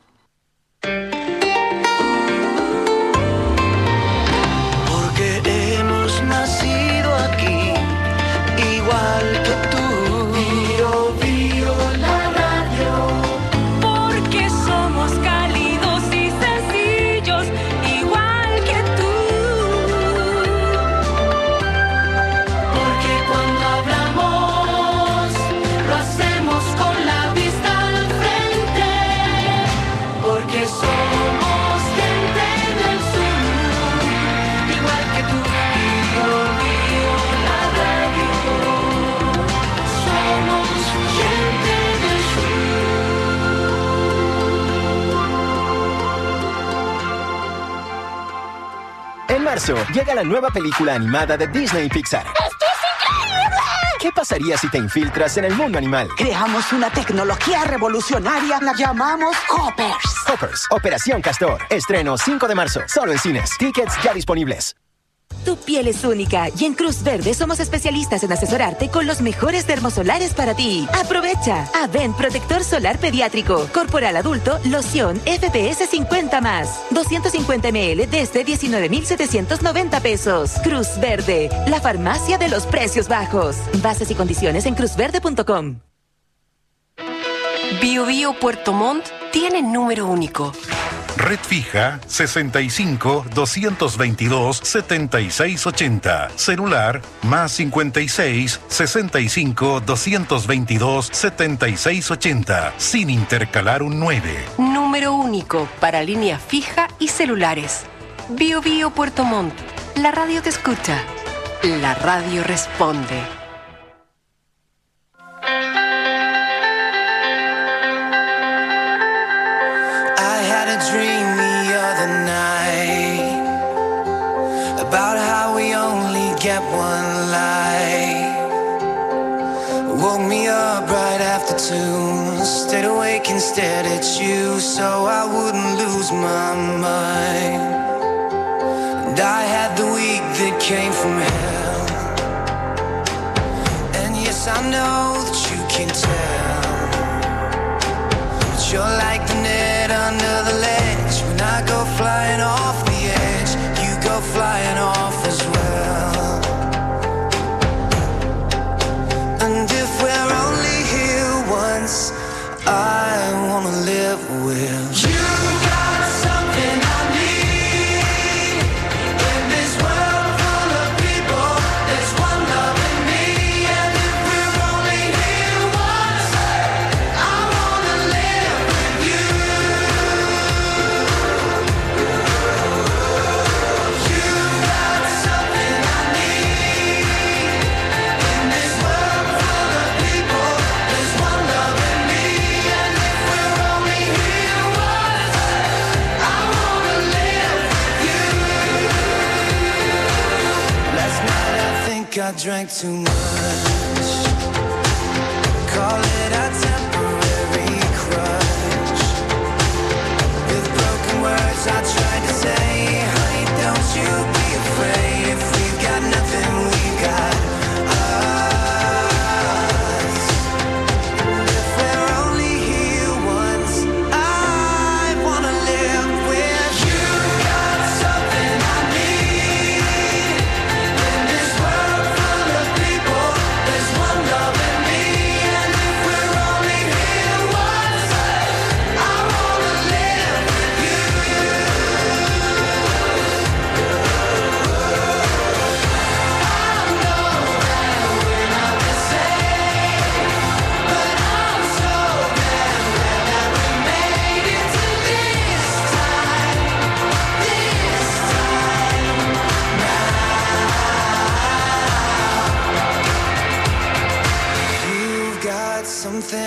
Speaker 19: Llega la nueva película animada de Disney y Pixar.
Speaker 20: ¡Esto es increíble!
Speaker 19: ¿Qué pasaría si te infiltras en el mundo animal?
Speaker 20: Creamos una tecnología revolucionaria, la llamamos Hoppers.
Speaker 19: Hoppers, Operación Castor. Estreno cinco de marzo, solo en cines. Tickets ya disponibles.
Speaker 21: Tu piel es única y en Cruz Verde somos especialistas en asesorarte con los mejores dermosolares para ti. Aprovecha. Avent Protector Solar Pediátrico. Corporal Adulto, loción F P S cincuenta más. doscientos cincuenta mililitros desde diecinueve mil setecientos noventa pesos. Cruz Verde, la farmacia de los precios bajos. Bases y condiciones en cruz verde punto com.
Speaker 6: Bio Bio Puerto Montt tiene número único.
Speaker 8: Red fija sesenta y cinco, doscientos veintidós, setenta y seis ochenta. Celular más cincuenta y seis, sesenta y cinco, doscientos veintidós, setenta y seis ochenta. Sin intercalar un nueve.
Speaker 6: Número único para línea fija y celulares. Bio Bio Puerto Montt. La radio te escucha. La radio responde.
Speaker 23: Dream the other night about how we only get one life. Woke me up right after two, stayed awake and stared at you so I wouldn't lose my mind. And I had the week that came from hell, and yes I know that you can tell, but you're like the net under the ledge. When I go flying off the edge, you go flying off as well. And if we're only here once, I wanna live with you. Got something I need in this world full of people. There's one love in me, and if we're only here once, I wanna live with you. I drank too much. Call it a temporary crush. With broken words I tried to say, honey, don't you be afraid. If we've got nothing, we've got us. If we're only here once, I wanna live with you. Got something I need in this world full of people. There's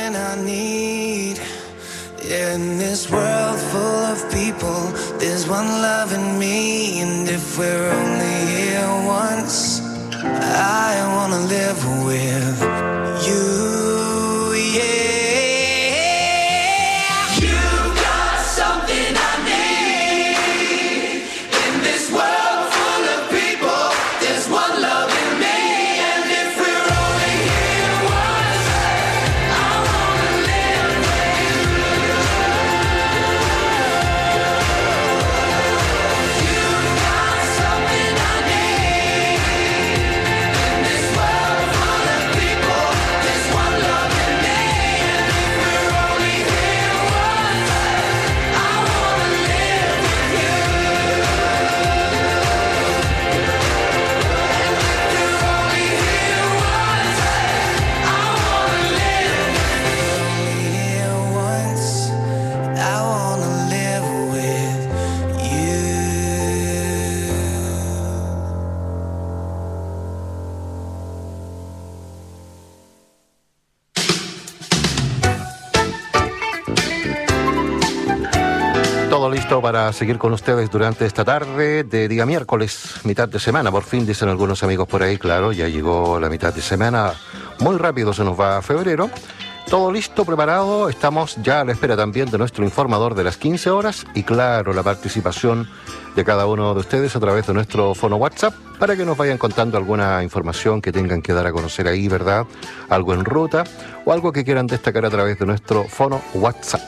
Speaker 23: something I need. In this world full of people, there's one loving me. And if we're only here once, I wanna live with you, yeah. You got something I need. In this world full of people, there's one loving me. And if we're only here once, I wanna live with you. You got something I need. In this world full of people, there's one loving me. And if we're only here once, I wanna live with you. I wanna live with you.
Speaker 18: Todo listo para seguir con ustedes durante esta tarde de día miércoles, mitad de semana. Por fin, dicen algunos amigos por ahí, claro, ya llegó la mitad de semana. Muy rápido se nos va a febrero. Todo listo, preparado. Estamos ya a la espera también de nuestro informador de las quince horas y, claro, la participación de cada uno de ustedes a través de nuestro fono WhatsApp para que nos vayan contando alguna información que tengan que dar a conocer ahí, ¿verdad? Algo en ruta o algo que quieran destacar a través de nuestro fono WhatsApp.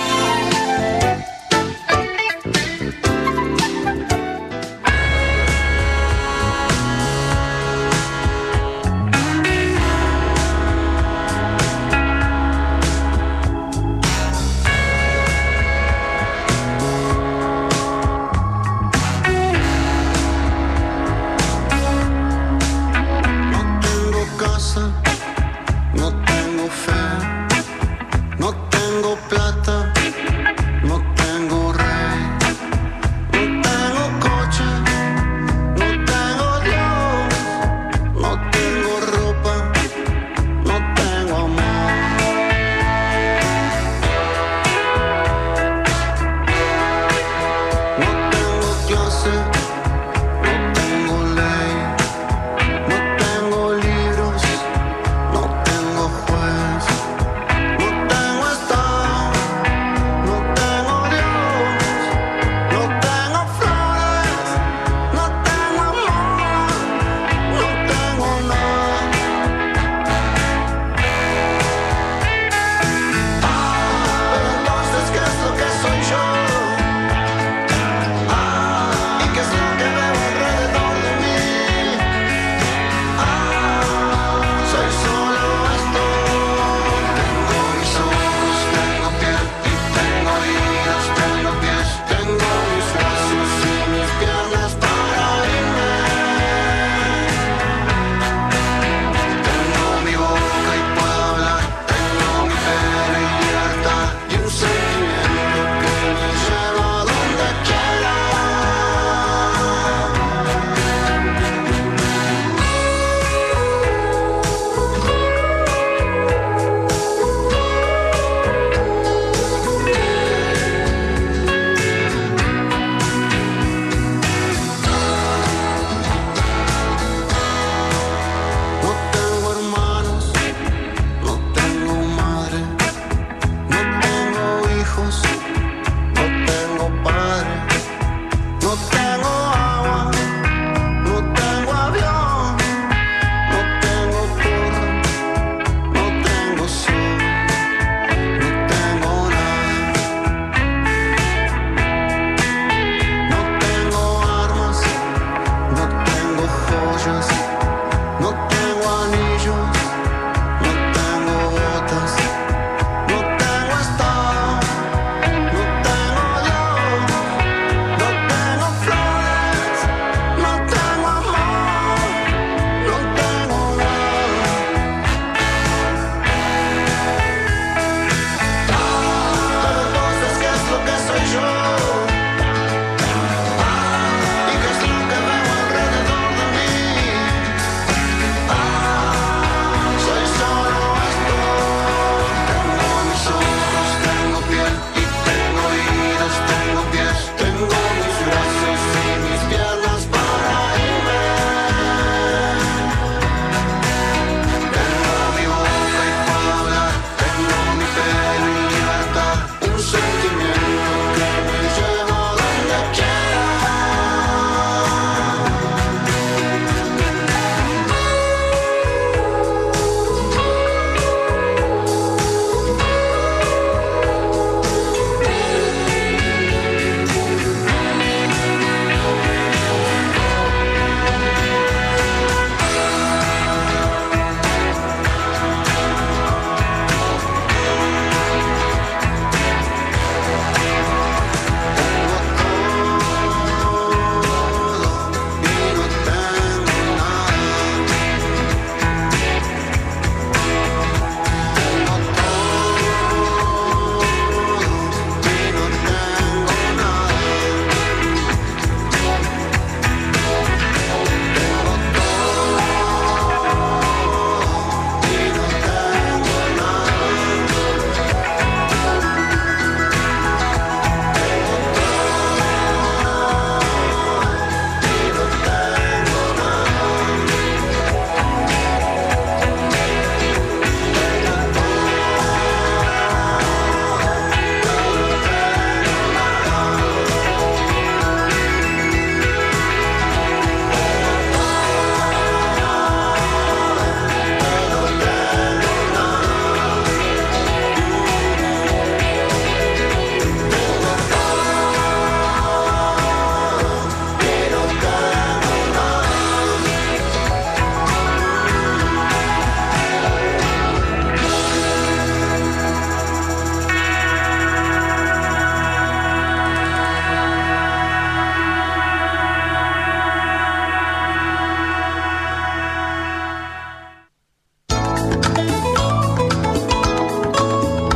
Speaker 23: Tengo casa, no tengo fe, no tengo plata,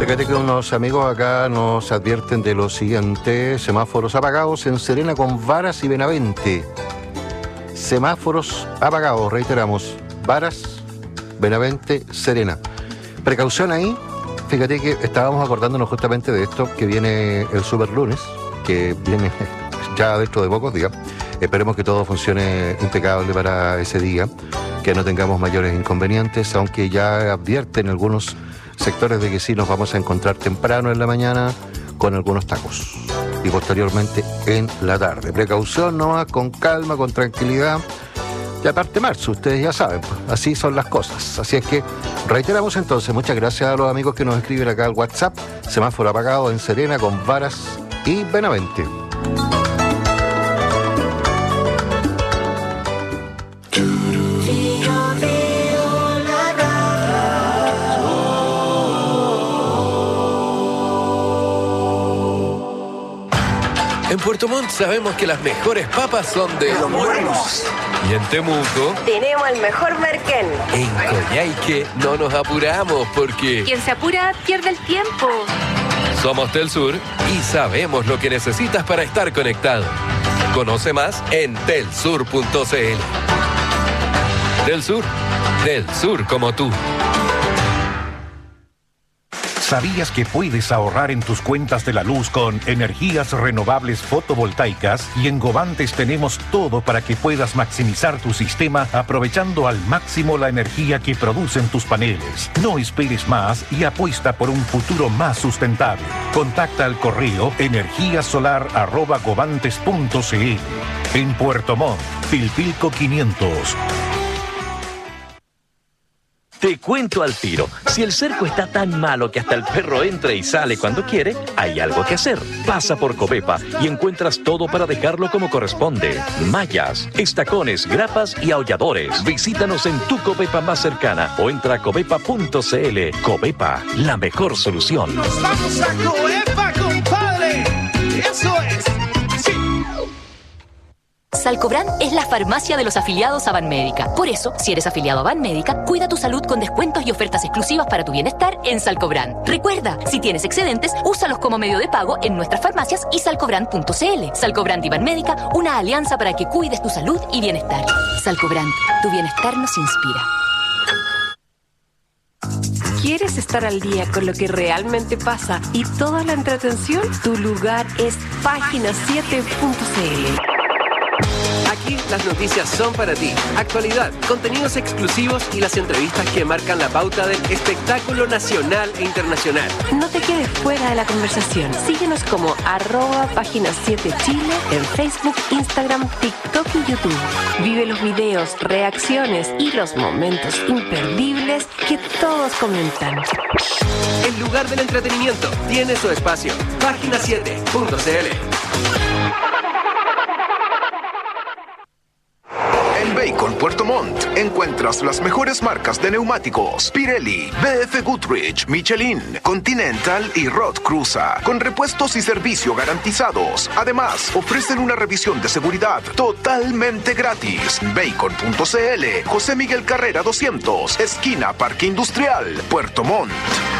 Speaker 18: Fíjate que unos amigos acá nos advierten de lo siguiente: semáforos apagados en Serena con Varas y Benavente. Semáforos apagados, reiteramos, Varas, Benavente, Serena. Precaución ahí. Fíjate que estábamos acordándonos justamente de esto, que viene el super lunes, que viene ya dentro de pocos días. Esperemos que todo funcione impecable para ese día, que no tengamos mayores inconvenientes, aunque ya advierten algunos sectores de que sí nos vamos a encontrar temprano en la mañana con algunos tacos y posteriormente en la tarde. Precaución nomás, con calma, con tranquilidad. Y aparte marzo, ustedes ya saben, pues, así son las cosas. Así es que reiteramos entonces, muchas gracias a los amigos que nos escriben acá al WhatsApp. Semáforo apagado en Serena con Varas y Benavente.
Speaker 2: En Puerto Montt sabemos que las mejores papas son de Los Buenos. Y en Temuco
Speaker 3: tenemos el mejor merquén.
Speaker 2: En Coyhaique no nos apuramos porque
Speaker 3: Quien se apura pierde el tiempo.
Speaker 2: somos Telsur y sabemos lo que necesitas para estar conectado. Conoce más en telsur punto c l. Telsur, del sur como tú.
Speaker 22: ¿Sabías que puedes ahorrar en tus cuentas de la luz con energías renovables fotovoltaicas? Y en Govantes tenemos todo para que puedas maximizar tu sistema aprovechando al máximo la energía que producen tus paneles. No esperes más y apuesta por un futuro más sustentable. Contacta al correo energíasolar arroba govantes punto c l. En Puerto Montt, Pilpilco quinientos.
Speaker 24: Te cuento al tiro, si el cerco está tan malo que hasta el perro entra y sale cuando quiere, hay algo que hacer. Pasa por Covepa y encuentras todo para dejarlo como corresponde. Mallas, estacones, grapas y aulladores. Visítanos en tu Covepa más cercana o entra a covepa punto c l. Covepa, la mejor solución.
Speaker 23: ¡Nos vamos a Covepa, compadre! ¡Eso es!
Speaker 25: Salcobran es la farmacia de los afiliados a Banmédica. Por eso, si eres afiliado a Banmédica, cuida tu salud con descuentos y ofertas exclusivas para tu bienestar en Salcobran. Recuerda, si tienes excedentes, úsalos como medio de pago en nuestras farmacias y salcobran punto c l. Salcobran y Banmédica, una alianza para que cuides tu salud y bienestar. Salcobran, tu bienestar nos inspira.
Speaker 6: ¿Quieres estar al día con lo que realmente pasa y toda la entretención? Tu lugar es página siete punto c l.
Speaker 26: Aquí las noticias son para ti. Actualidad, contenidos exclusivos y las entrevistas que marcan la pauta del espectáculo nacional e internacional.
Speaker 6: No te quedes fuera de la conversación. Síguenos como arroba página siete Chile en Facebook, Instagram, TikTok y YouTube. Vive los videos, reacciones y los momentos imperdibles que todos comentan.
Speaker 26: El lugar del entretenimiento tiene su espacio. página siete punto c l.
Speaker 27: En Bacon Puerto Montt encuentras las mejores marcas de neumáticos: Pirelli, B F Goodrich, Michelin, Continental y Roth Cruza, con repuestos y servicio garantizados. Además, ofrecen una revisión de seguridad totalmente gratis. Bacon punto c l, José Miguel Carrera doscientos, esquina Parque Industrial, Puerto Montt.